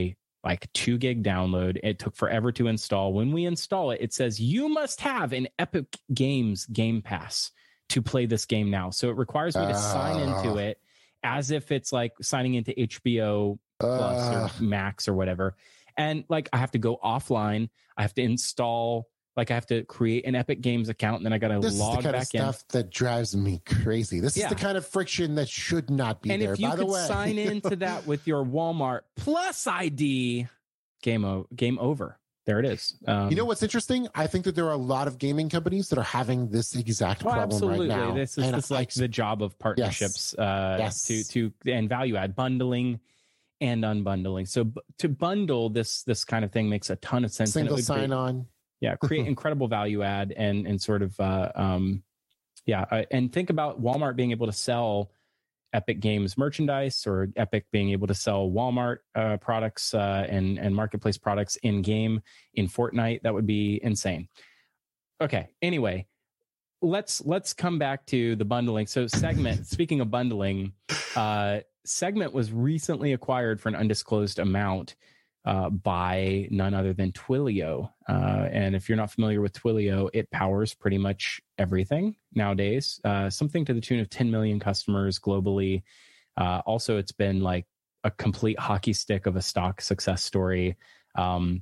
Speaker 3: like two gig download. It took forever to install. When we install it, it says you must have an Epic Games Game Pass to play this game now. So it requires me to uh, sign into it as if it's like signing into H B O Plus uh, or Max or whatever. And like I have to go offline. I have to install, like I have to create an Epic Games account, and then I got to log back in. This is the kind of
Speaker 2: stuff that drives me crazy. This yeah. is the kind of friction that should not be
Speaker 3: and
Speaker 2: there.
Speaker 3: And if you
Speaker 2: by
Speaker 3: could
Speaker 2: the way.
Speaker 3: sign into that with your Walmart Plus I D, game, o- game over. There it is. Um,
Speaker 2: you know what's interesting? I think that there are a lot of gaming companies that are having this exact
Speaker 3: well,
Speaker 2: problem
Speaker 3: absolutely.
Speaker 2: right now.
Speaker 3: This is,
Speaker 2: and
Speaker 3: this is like the job of partnerships
Speaker 2: yes.
Speaker 3: Uh,
Speaker 2: yes.
Speaker 3: to to and value add bundling and unbundling. So b- to bundle this this kind of thing makes a ton of sense.
Speaker 2: Single sign on.
Speaker 3: Yeah, create incredible value add and and sort of uh, um, yeah, uh, and think about Walmart being able to sell Epic Games merchandise, or Epic being able to sell Walmart uh, products uh, and and marketplace products in game in Fortnite. That would be insane. Okay. Anyway, let's let's come back to the bundling. So Segment. Speaking of bundling, uh, Segment was recently acquired for an undisclosed amount uh, by none other than Twilio. Uh, and if you're not familiar with Twilio, it powers pretty much everything nowadays. Uh, something to the tune of ten million customers globally. Uh, also, it's been like a complete hockey stick of a stock success story. Um,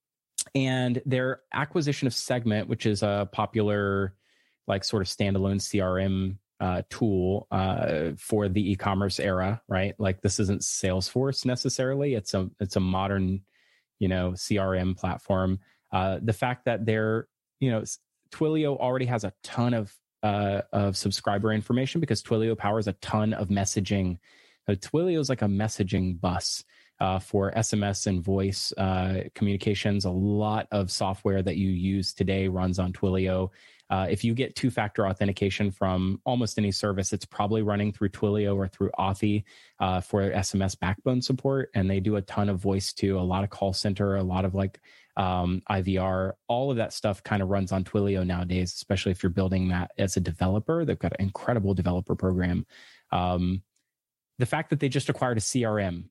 Speaker 3: and their acquisition of Segment, which is a popular, like sort of standalone C R M uh, tool uh, for the e-commerce era, right? Like this isn't Salesforce necessarily. It's a it's a modern, you know, C R M platform. Uh, the fact that they're, you know, Twilio already has a ton of uh, of subscriber information because Twilio powers a ton of messaging. Uh, Twilio is like a messaging bus uh, for S M S and voice uh, communications. A lot of software that you use today runs on Twilio. Uh, if you get two-factor authentication from almost any service, it's probably running through Twilio or through Authy uh, for S M S backbone support. And they do a ton of voice too, a lot of call center, a lot of like um, I V R. All of that stuff kind of runs on Twilio nowadays, especially if you're building that as a developer. They've got an incredible developer program. Um, the fact that they just acquired a C R M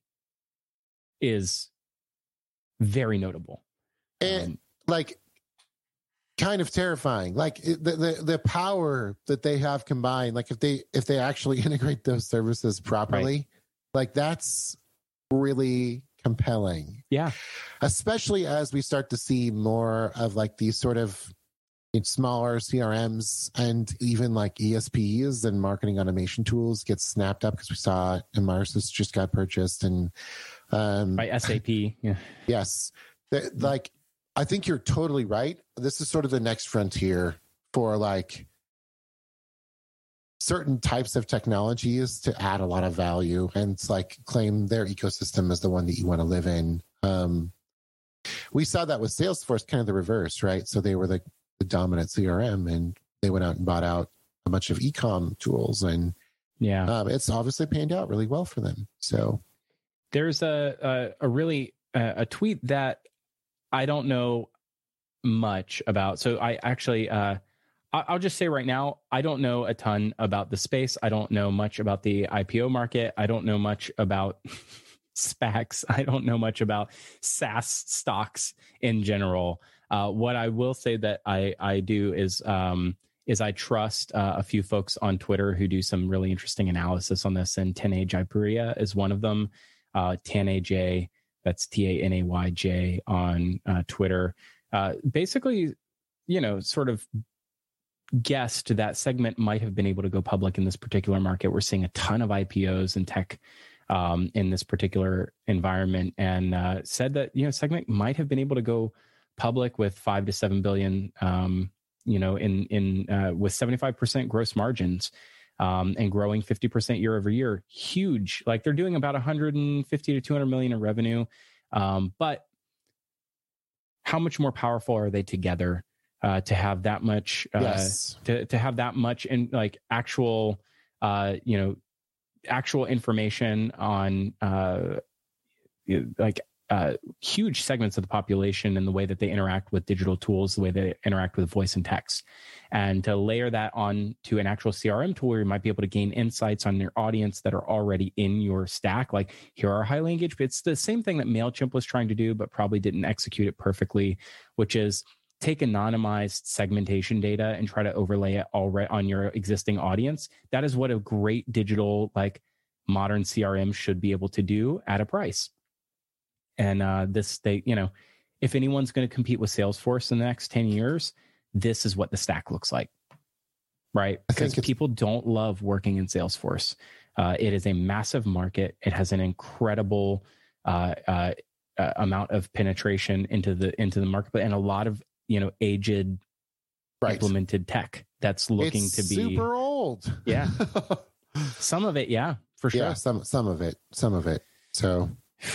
Speaker 3: is very notable.
Speaker 2: And um, like... kind of terrifying, like the, the the power that they have combined. Like if they if they actually integrate those services properly, right. like that's really compelling.
Speaker 3: Yeah,
Speaker 2: especially as we start to see more of like these sort of smaller C R Ms and even like E S Ps and marketing automation tools get snapped up, because we saw Emarsys just got purchased and um,
Speaker 3: by S A P. Yeah.
Speaker 2: Yes, the, like. I think you're totally right. This is sort of the next frontier for like certain types of technologies to add a lot of value, and it's like claim their ecosystem as the one that you want to live in. Um, we saw that with Salesforce, kind of the reverse, right? So they were the, the dominant C R M, and they went out and bought out a bunch of e-com tools, and
Speaker 3: yeah,
Speaker 2: um, it's obviously panned out really well for them. So
Speaker 3: there's a a, a really uh, a tweet that I don't know much about. So I actually, uh, I'll just say right now, I don't know a ton about the space. I don't know much about the I P O market. I don't know much about SPACs. I don't know much about SaaS stocks in general. Uh, what I will say that I, I do is, um, is I trust uh, a few folks on Twitter who do some really interesting analysis on this. And Tanay Jaipuria is one of them. Uh, Tanay J. That's T A N A Y J on uh, Twitter. Uh, basically, you know, sort of guessed that Segment might have been able to go public in this particular market. We're seeing a ton of I P Os and tech um, in this particular environment, and uh, said that, you know, Segment might have been able to go public with five to seven billion, um, you know, in in uh, with seventy-five percent gross margins. Um, and growing fifty percent year over year, huge. Like they're doing about one hundred fifty to two hundred million in revenue. Um, but how much more powerful are they together uh, to have that much, uh, yes. to, to have that much in like actual, uh, you know, actual information on uh, like uh, huge segments of the population and the way that they interact with digital tools, the way they interact with voice and text. And to layer that on to an actual C R M tool where you might be able to gain insights on your audience that are already in your stack. Like, here are highly engaged. It's the same thing that MailChimp was trying to do, but probably didn't execute it perfectly, which is take anonymized segmentation data and try to overlay it all right on your existing audience. That is what a great digital, like modern C R M should be able to do at a price. And uh, this, they, you know, if anyone's going to compete with Salesforce in the next ten years, this is what the stack looks like, right? Because people don't love working in Salesforce. Uh, it is a massive market. It has an incredible uh, uh, uh, amount of penetration into the into the market, and a lot of, you know, aged right. implemented tech that's looking
Speaker 2: it's
Speaker 3: to be
Speaker 2: super old.
Speaker 3: Yeah, some of it, yeah, for sure.
Speaker 2: Yeah, some some of it, some of it. So,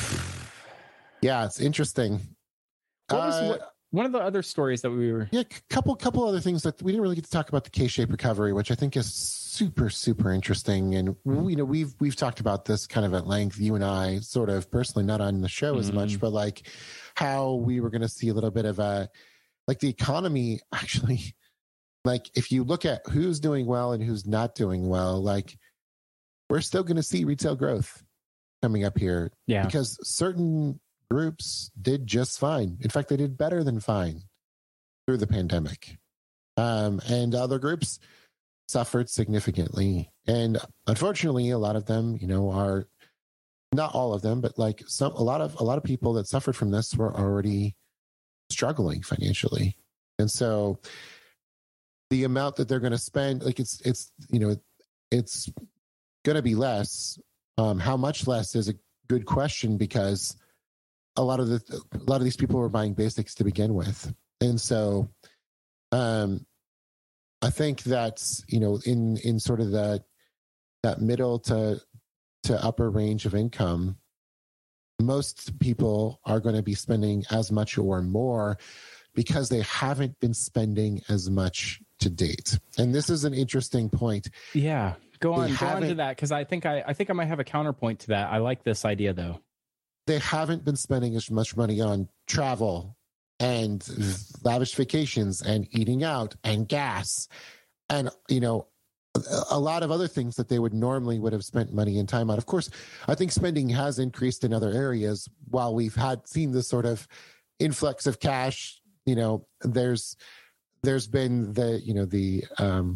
Speaker 2: yeah, it's interesting.
Speaker 3: What was uh, what, one of the other stories that we were?
Speaker 2: Yeah, couple couple other things that we didn't really get to talk about, the K-shaped recovery, which I think is super super interesting. And you know, we've we've talked about this kind of at length, you and I, sort of personally, not on the show mm-hmm. as much, but like how we were going to see a little bit of a, like the economy actually, like if you look at who's doing well and who's not doing well, like we're still going to see retail growth coming up here.
Speaker 3: Yeah,
Speaker 2: because certain groups did just fine. In fact, they did better than fine through the pandemic. Um, and other groups suffered significantly. And unfortunately, a lot of them, you know, are not all of them, but like some, a lot of, a lot of people that suffered from this were already struggling financially. And so the amount that they're going to spend, like it's, it's, you know, it's going to be less. Um, how much less is a good question, because a lot of the a lot of these people were buying basics to begin with. And so um I think that's, you know, in in sort of that that middle to to upper range of income, most people are going to be spending as much or more because they haven't been spending as much to date. And this is an interesting point.
Speaker 3: Yeah, go on, go on to that, because I think I, I think I might have a counterpoint to that. I like this idea though.
Speaker 2: They haven't been spending as much money on travel and lavish vacations and eating out and gas and, you know, a lot of other things that they would normally would have spent money and time on. Of course, I think spending has increased in other areas. While we've had seen this sort of influx of cash, you know, there's there's been the, you know, the um,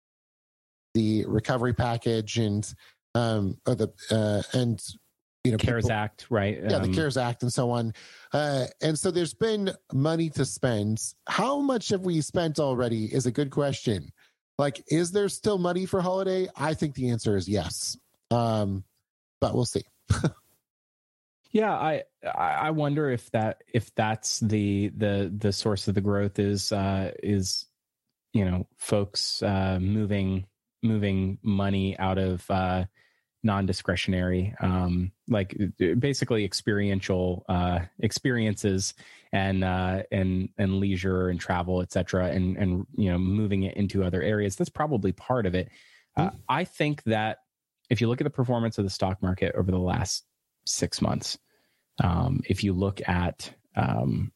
Speaker 2: the recovery package and um, or the uh, and you know,
Speaker 3: CARES
Speaker 2: people,
Speaker 3: Act, right?
Speaker 2: Yeah,
Speaker 3: um,
Speaker 2: the CARES Act and so on. Uh, and so there's been money to spend. How much have we spent already is a good question. Like, is there still money for holiday? I think the answer is yes. Um, but we'll see.
Speaker 3: Yeah, I I wonder if that if that's the the the source of the growth is uh, is you know, folks uh, moving moving money out of uh, non-discretionary, um, like basically experiential uh, experiences and uh, and and leisure and travel, et cetera, and and you know, moving it into other areas. That's probably part of it. Uh, mm-hmm. I think that if you look at the performance of the stock market over the last six months, um, if you look at um,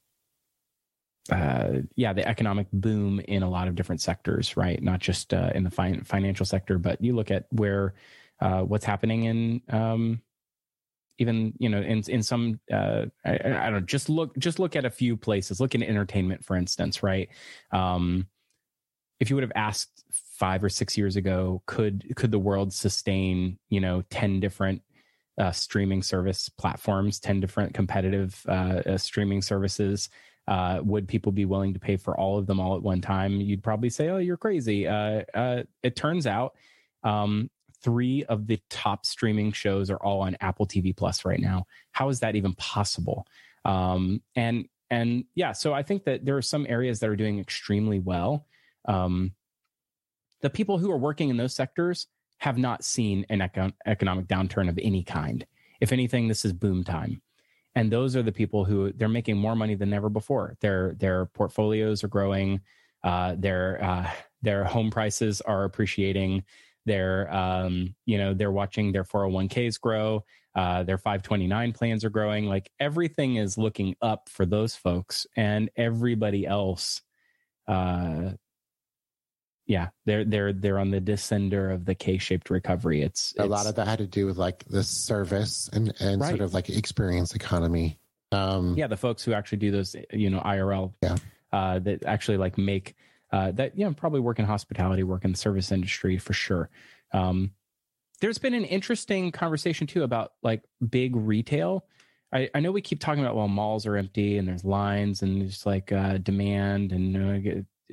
Speaker 3: uh, yeah, the economic boom in a lot of different sectors, right? Not just uh, in the fin- financial sector, but you look at where uh, what's happening in um, even, you know, in in some uh, I, I don't know, just look just look at a few places. Look at entertainment, for instance, right? Um, if you would have asked five or six years ago, could could the world sustain, you know, ten different uh, streaming service platforms, ten different competitive uh, uh, streaming services? Uh, would people be willing to pay for all of them all at one time? You'd probably say, "Oh, you're crazy." Uh, uh, it turns out, um, three of the top streaming shows are all on Apple T V Plus right now. How is that even possible? Um, and and yeah, so I think that there are some areas that are doing extremely well. Um, the people who are working in those sectors have not seen an econ- economic downturn of any kind. If anything, this is boom time. And those are the people who they're making more money than ever before. Their their portfolios are growing. Uh, their uh, their home prices are appreciating. They're um, you know they're watching their four oh one k's grow. Uh, their five twenty-nine plans are growing. Like everything is looking up for those folks, and everybody else, uh, yeah, they're they're they're on the descender of the K-shaped recovery. It's, it's
Speaker 2: a lot of that had to do with like the service and and
Speaker 3: right.
Speaker 2: sort of like experience economy. Um,
Speaker 3: yeah, the folks who actually do those, you know, I R L,
Speaker 2: yeah,
Speaker 3: uh, that actually like make uh, that, you know, probably work in hospitality, work in the service industry for sure. Um, there's been an interesting conversation too about like big retail. I, I know we keep talking about, well, malls are empty and there's lines and there's like uh, demand and uh,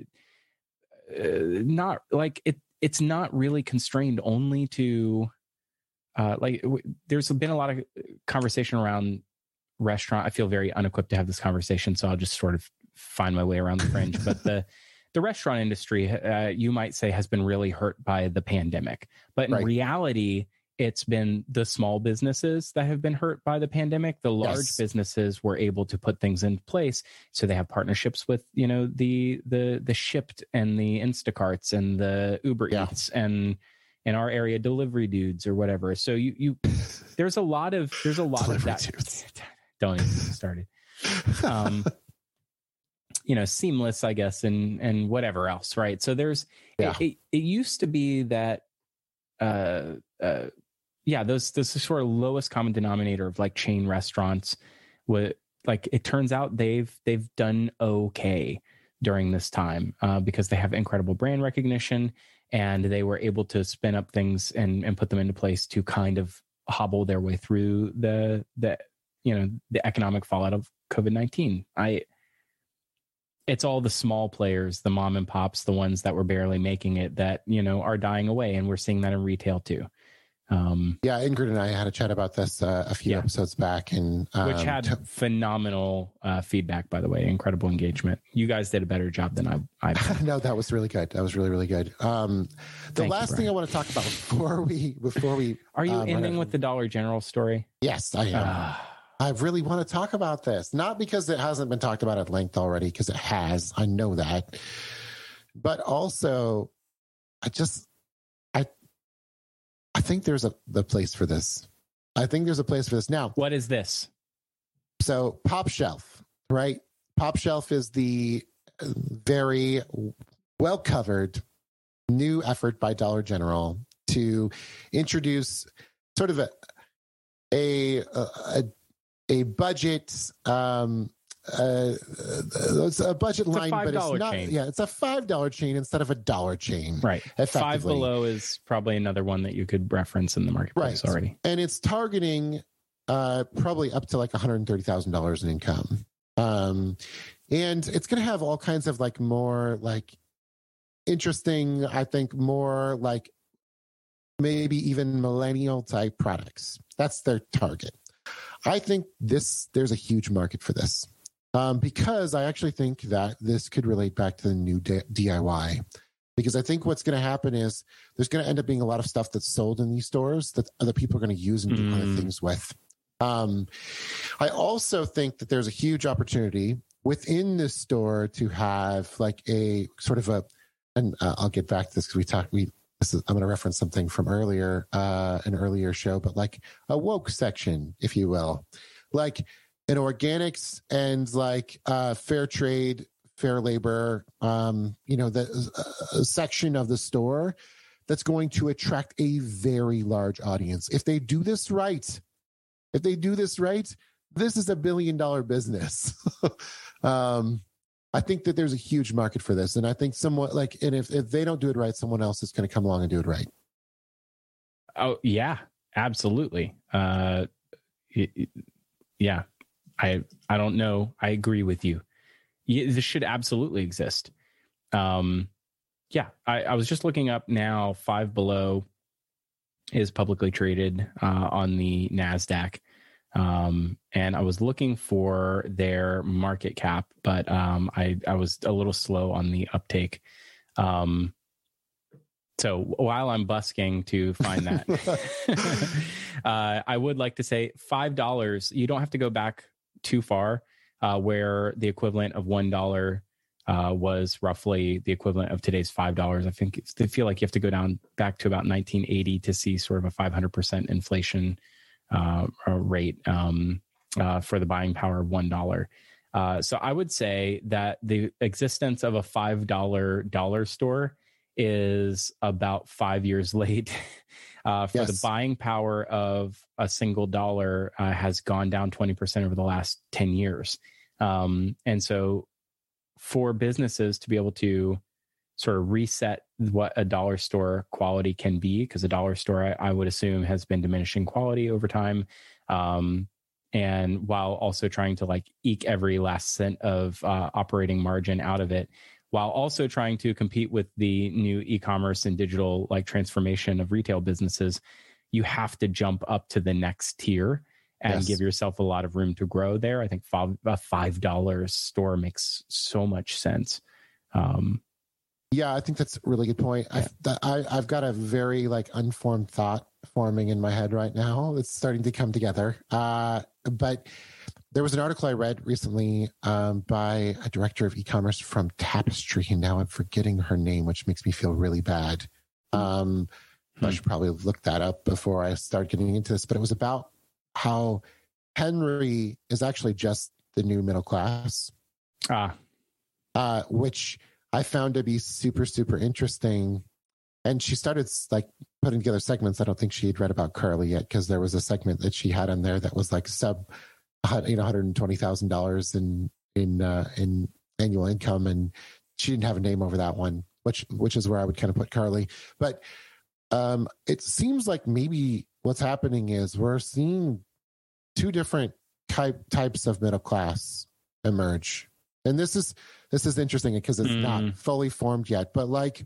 Speaker 3: uh, not like it. It's not really constrained only to uh, like w- there's been a lot of conversation around restaurant. I feel very unequipped to have this conversation, so I'll just sort of find my way around the fringe. But the the restaurant industry, uh, you might say, has been really hurt by the pandemic. But in right. reality, it's been the small businesses that have been hurt by the pandemic. The large yes. businesses were able to put things in place, so they have partnerships with, you know, the the the Shipt and the Instacarts and the Uber yeah. Eats and in our area delivery dudes or whatever. So you you there's a lot of there's a lot of that. Dudes. Don't even get started. Um, you know, Seamless, I guess, and and whatever else, right? So there's yeah. it, it, it used to be that uh uh yeah, those those sort of lowest common denominator of like chain restaurants would like it turns out they've they've done okay during this time uh, because they have incredible brand recognition and they were able to spin up things and and put them into place to kind of hobble their way through the the you know, the economic fallout of COVID nineteen. I, it's all the small players, the mom and pops, the ones that were barely making it that, you know, are dying away. And we're seeing that in retail too. Um,
Speaker 2: yeah. Ingrid and I had a chat about this uh, a few yeah. episodes back and, um,
Speaker 3: which had t- phenomenal uh, feedback, by the way, incredible engagement. You guys did a better job than I, I
Speaker 2: no, that was really good. That was really, really good. Um, the Thank last you, thing I want to talk about before we, before we,
Speaker 3: are you
Speaker 2: um,
Speaker 3: ending with the Dollar General story?
Speaker 2: Yes, I am. Uh, I really want to talk about this, not because it hasn't been talked about at length already, because it has. I know that. But also, I just, I, I think there's a the place for this. I think there's a place for this. Now,
Speaker 3: what is this?
Speaker 2: So Pop Shelf, right? Pop Shelf is the very well-covered new effort by Dollar General to introduce sort of a, a, a a budget, um, uh, it's a budget it's line, a but it's not, chain. yeah, it's a five dollar chain instead of a dollar chain.
Speaker 3: Right. Five Below is probably another one that you could reference in the marketplace right. already.
Speaker 2: And it's targeting, uh, probably up to like one hundred thirty thousand dollars in income. Um, and it's going to have all kinds of like more like interesting, I think more like maybe even millennial type products. That's their target. I think this there's a huge market for this um, because I actually think that this could relate back to the new D I Y. Because I think what's going to happen is there's going to end up being a lot of stuff that's sold in these stores that other people are going to use and do mm. other things with. Um, I also think that there's a huge opportunity within this store to have like a sort of a, and uh, I'll get back to this because we talked, we This is, I'm going to reference something from earlier, uh, an earlier show, but like a woke section, if you will, like an organics and like uh, fair trade, fair labor, um, you know, the uh, section of the store that's going to attract a very large audience. If they do this right, if they do this right, this is a billion dollar business. um, I think that there's a huge market for this. And I think someone like, and if, if they don't do it right, someone else is going to come along and do it right.
Speaker 3: Oh yeah, absolutely. Uh, yeah, I, I don't know. I agree with you. This should absolutely exist. Um, yeah, I, I was just looking up now. Five Below is publicly traded uh, on the NASDAQ. Um, and I was looking for their market cap, but um, I, I was a little slow on the uptake. Um, so while I'm busking to find that, uh, I would like to say five dollars. You don't have to go back too far, uh, where the equivalent of one dollar uh, was roughly the equivalent of today's five dollars. I think I feel like you have to go down back to about nineteen eighty to see sort of a five hundred percent inflation uh, rate um, uh, for the buying power of one dollar. Uh, so I would say that the existence of a five dollar dollar store is about five years late. Uh, for yes. the buying power of a single dollar uh, has gone down twenty percent over the last ten years. Um, and so for businesses to be able to sort of reset what a dollar store quality can be, because a dollar store, I, I would assume, has been diminishing quality over time. Um, and while also trying to like eke every last cent of uh, operating margin out of it, while also trying to compete with the new e-commerce and digital like transformation of retail businesses, you have to jump up to the next tier and yes. give yourself a lot of room to grow there. I think five, a five dollar store makes so much sense. Um,
Speaker 2: yeah, I think that's a really good point. Yeah. I've, I, I've got a very like unformed thought forming in my head right now. It's starting to come together. Uh, but there was an article I read recently um, by a director of e-commerce from Tapestry, and now I'm forgetting her name, which makes me feel really bad. Um, hmm. I should probably look that up before I start getting into this. But it was about how Henry is actually just the new middle class,
Speaker 3: ah,
Speaker 2: uh, which I found to be super, super interesting. And she started like putting together segments. I don't think she had read about Carly yet, because there was a segment that she had on there that was like sub, you know, one hundred twenty thousand dollars in in uh, in annual income, and she didn't have a name over that one, which which is where I would kind of put Carly. But um, it seems like maybe what's happening is we're seeing two different type types of middle class emerge, and this is this is interesting because it's mm. not fully formed yet. But like,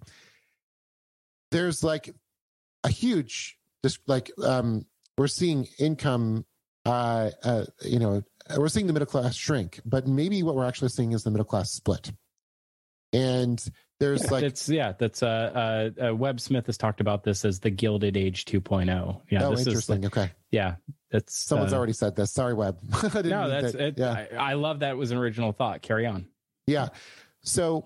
Speaker 2: there's like a huge, just like um, we're seeing income. Uh, uh, you know, we're seeing the middle class shrink, but maybe what we're actually seeing is the middle class split. And there's
Speaker 3: yeah,
Speaker 2: like,
Speaker 3: it's yeah, that's uh, uh, uh, Webb Smith has talked about this as the Gilded Age two point oh. Yeah,
Speaker 2: oh,
Speaker 3: this
Speaker 2: interesting.
Speaker 3: Is like,
Speaker 2: okay,
Speaker 3: yeah, that's
Speaker 2: someone's
Speaker 3: uh,
Speaker 2: already said this. Sorry, Webb.
Speaker 3: no, that's
Speaker 2: that.
Speaker 3: it.
Speaker 2: Yeah,
Speaker 3: I, I love that it was an original thought. Carry on.
Speaker 2: Yeah, so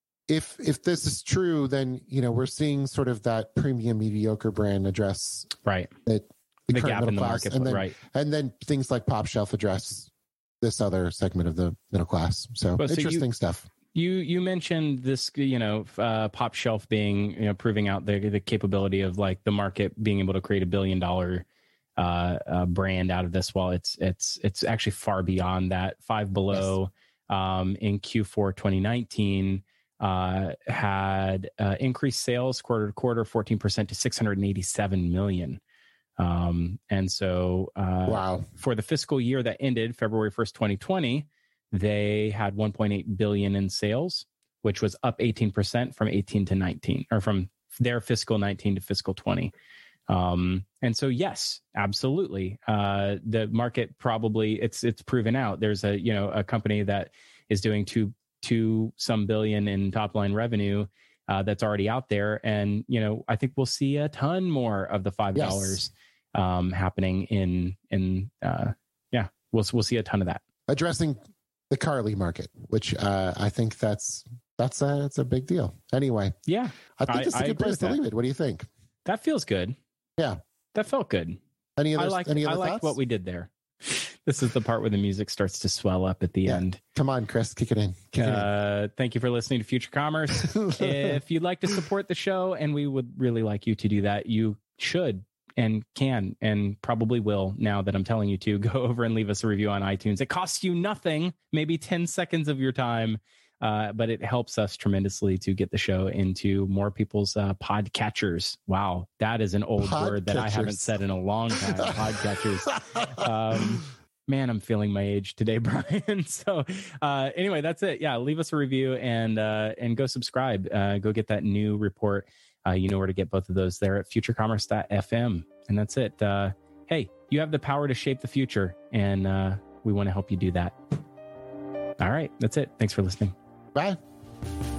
Speaker 2: if if this is true, then you know we're seeing sort of that premium mediocre brand address
Speaker 3: right
Speaker 2: that. The,
Speaker 3: the gap in the
Speaker 2: class,
Speaker 3: market,
Speaker 2: and then,
Speaker 3: right?
Speaker 2: And then things like Pop Shelf address this other segment of the middle class. So well, interesting
Speaker 3: so you,
Speaker 2: stuff.
Speaker 3: You you mentioned this, you know, uh, Pop Shelf being, you know, proving out the the capability of like the market being able to create a billion dollar uh, uh, brand out of this. While it's it's it's actually far beyond that. Five Below yes. um, in Q four twenty nineteen uh, had uh, increased sales quarter to quarter, fourteen percent to six hundred eighty-seven million. Um, and so, uh,
Speaker 2: wow.
Speaker 3: for the fiscal year that ended February first, twenty twenty, they had one point eight billion in sales, which was up eighteen percent from eighteen to nineteen, or from their fiscal nineteen to fiscal twenty. Um, and so, yes, absolutely. Uh, the market probably it's, it's proven out. There's a, you know, a company that is doing two, two some billion in top line revenue, uh, that's already out there. And, you know, I think we'll see a ton more of the five dollars. Yes. Um, happening in in uh, yeah, we'll we'll see a ton of that
Speaker 2: addressing the Carly market, which uh, I think that's that's a that's a big deal. Anyway,
Speaker 3: yeah,
Speaker 2: I think it's a good place to leave it. What do you think?
Speaker 3: That feels good.
Speaker 2: Yeah,
Speaker 3: that felt good.
Speaker 2: Any other?
Speaker 3: I like
Speaker 2: any other
Speaker 3: I liked
Speaker 2: thoughts?
Speaker 3: what we did there. This is the part where the music starts to swell up at the yeah. end.
Speaker 2: Come on, Chris, kick it in. Kick
Speaker 3: uh,
Speaker 2: it in.
Speaker 3: Thank you for listening to Future Commerce. If you'd like to support the show, and we would really like you to do that, you should. And can and probably will, now that I'm telling you to, go over and leave us a review on iTunes. It costs you nothing, maybe ten seconds of your time, uh, but it helps us tremendously to get the show into more people's uh, podcatchers. Wow, that is an old pod word that catchers. I haven't said in a long time. Podcatchers. Um, man, I'm feeling my age today, Brian. So uh, anyway, that's it. Yeah, leave us a review and uh, and go subscribe. Uh, go get that new report. Uh, you know where to get both of those there at future commerce dot f m. And that's it. Uh, hey, you have the power to shape the future, and uh, we want to help you do that. All right, that's it. Thanks for listening.
Speaker 2: Bye.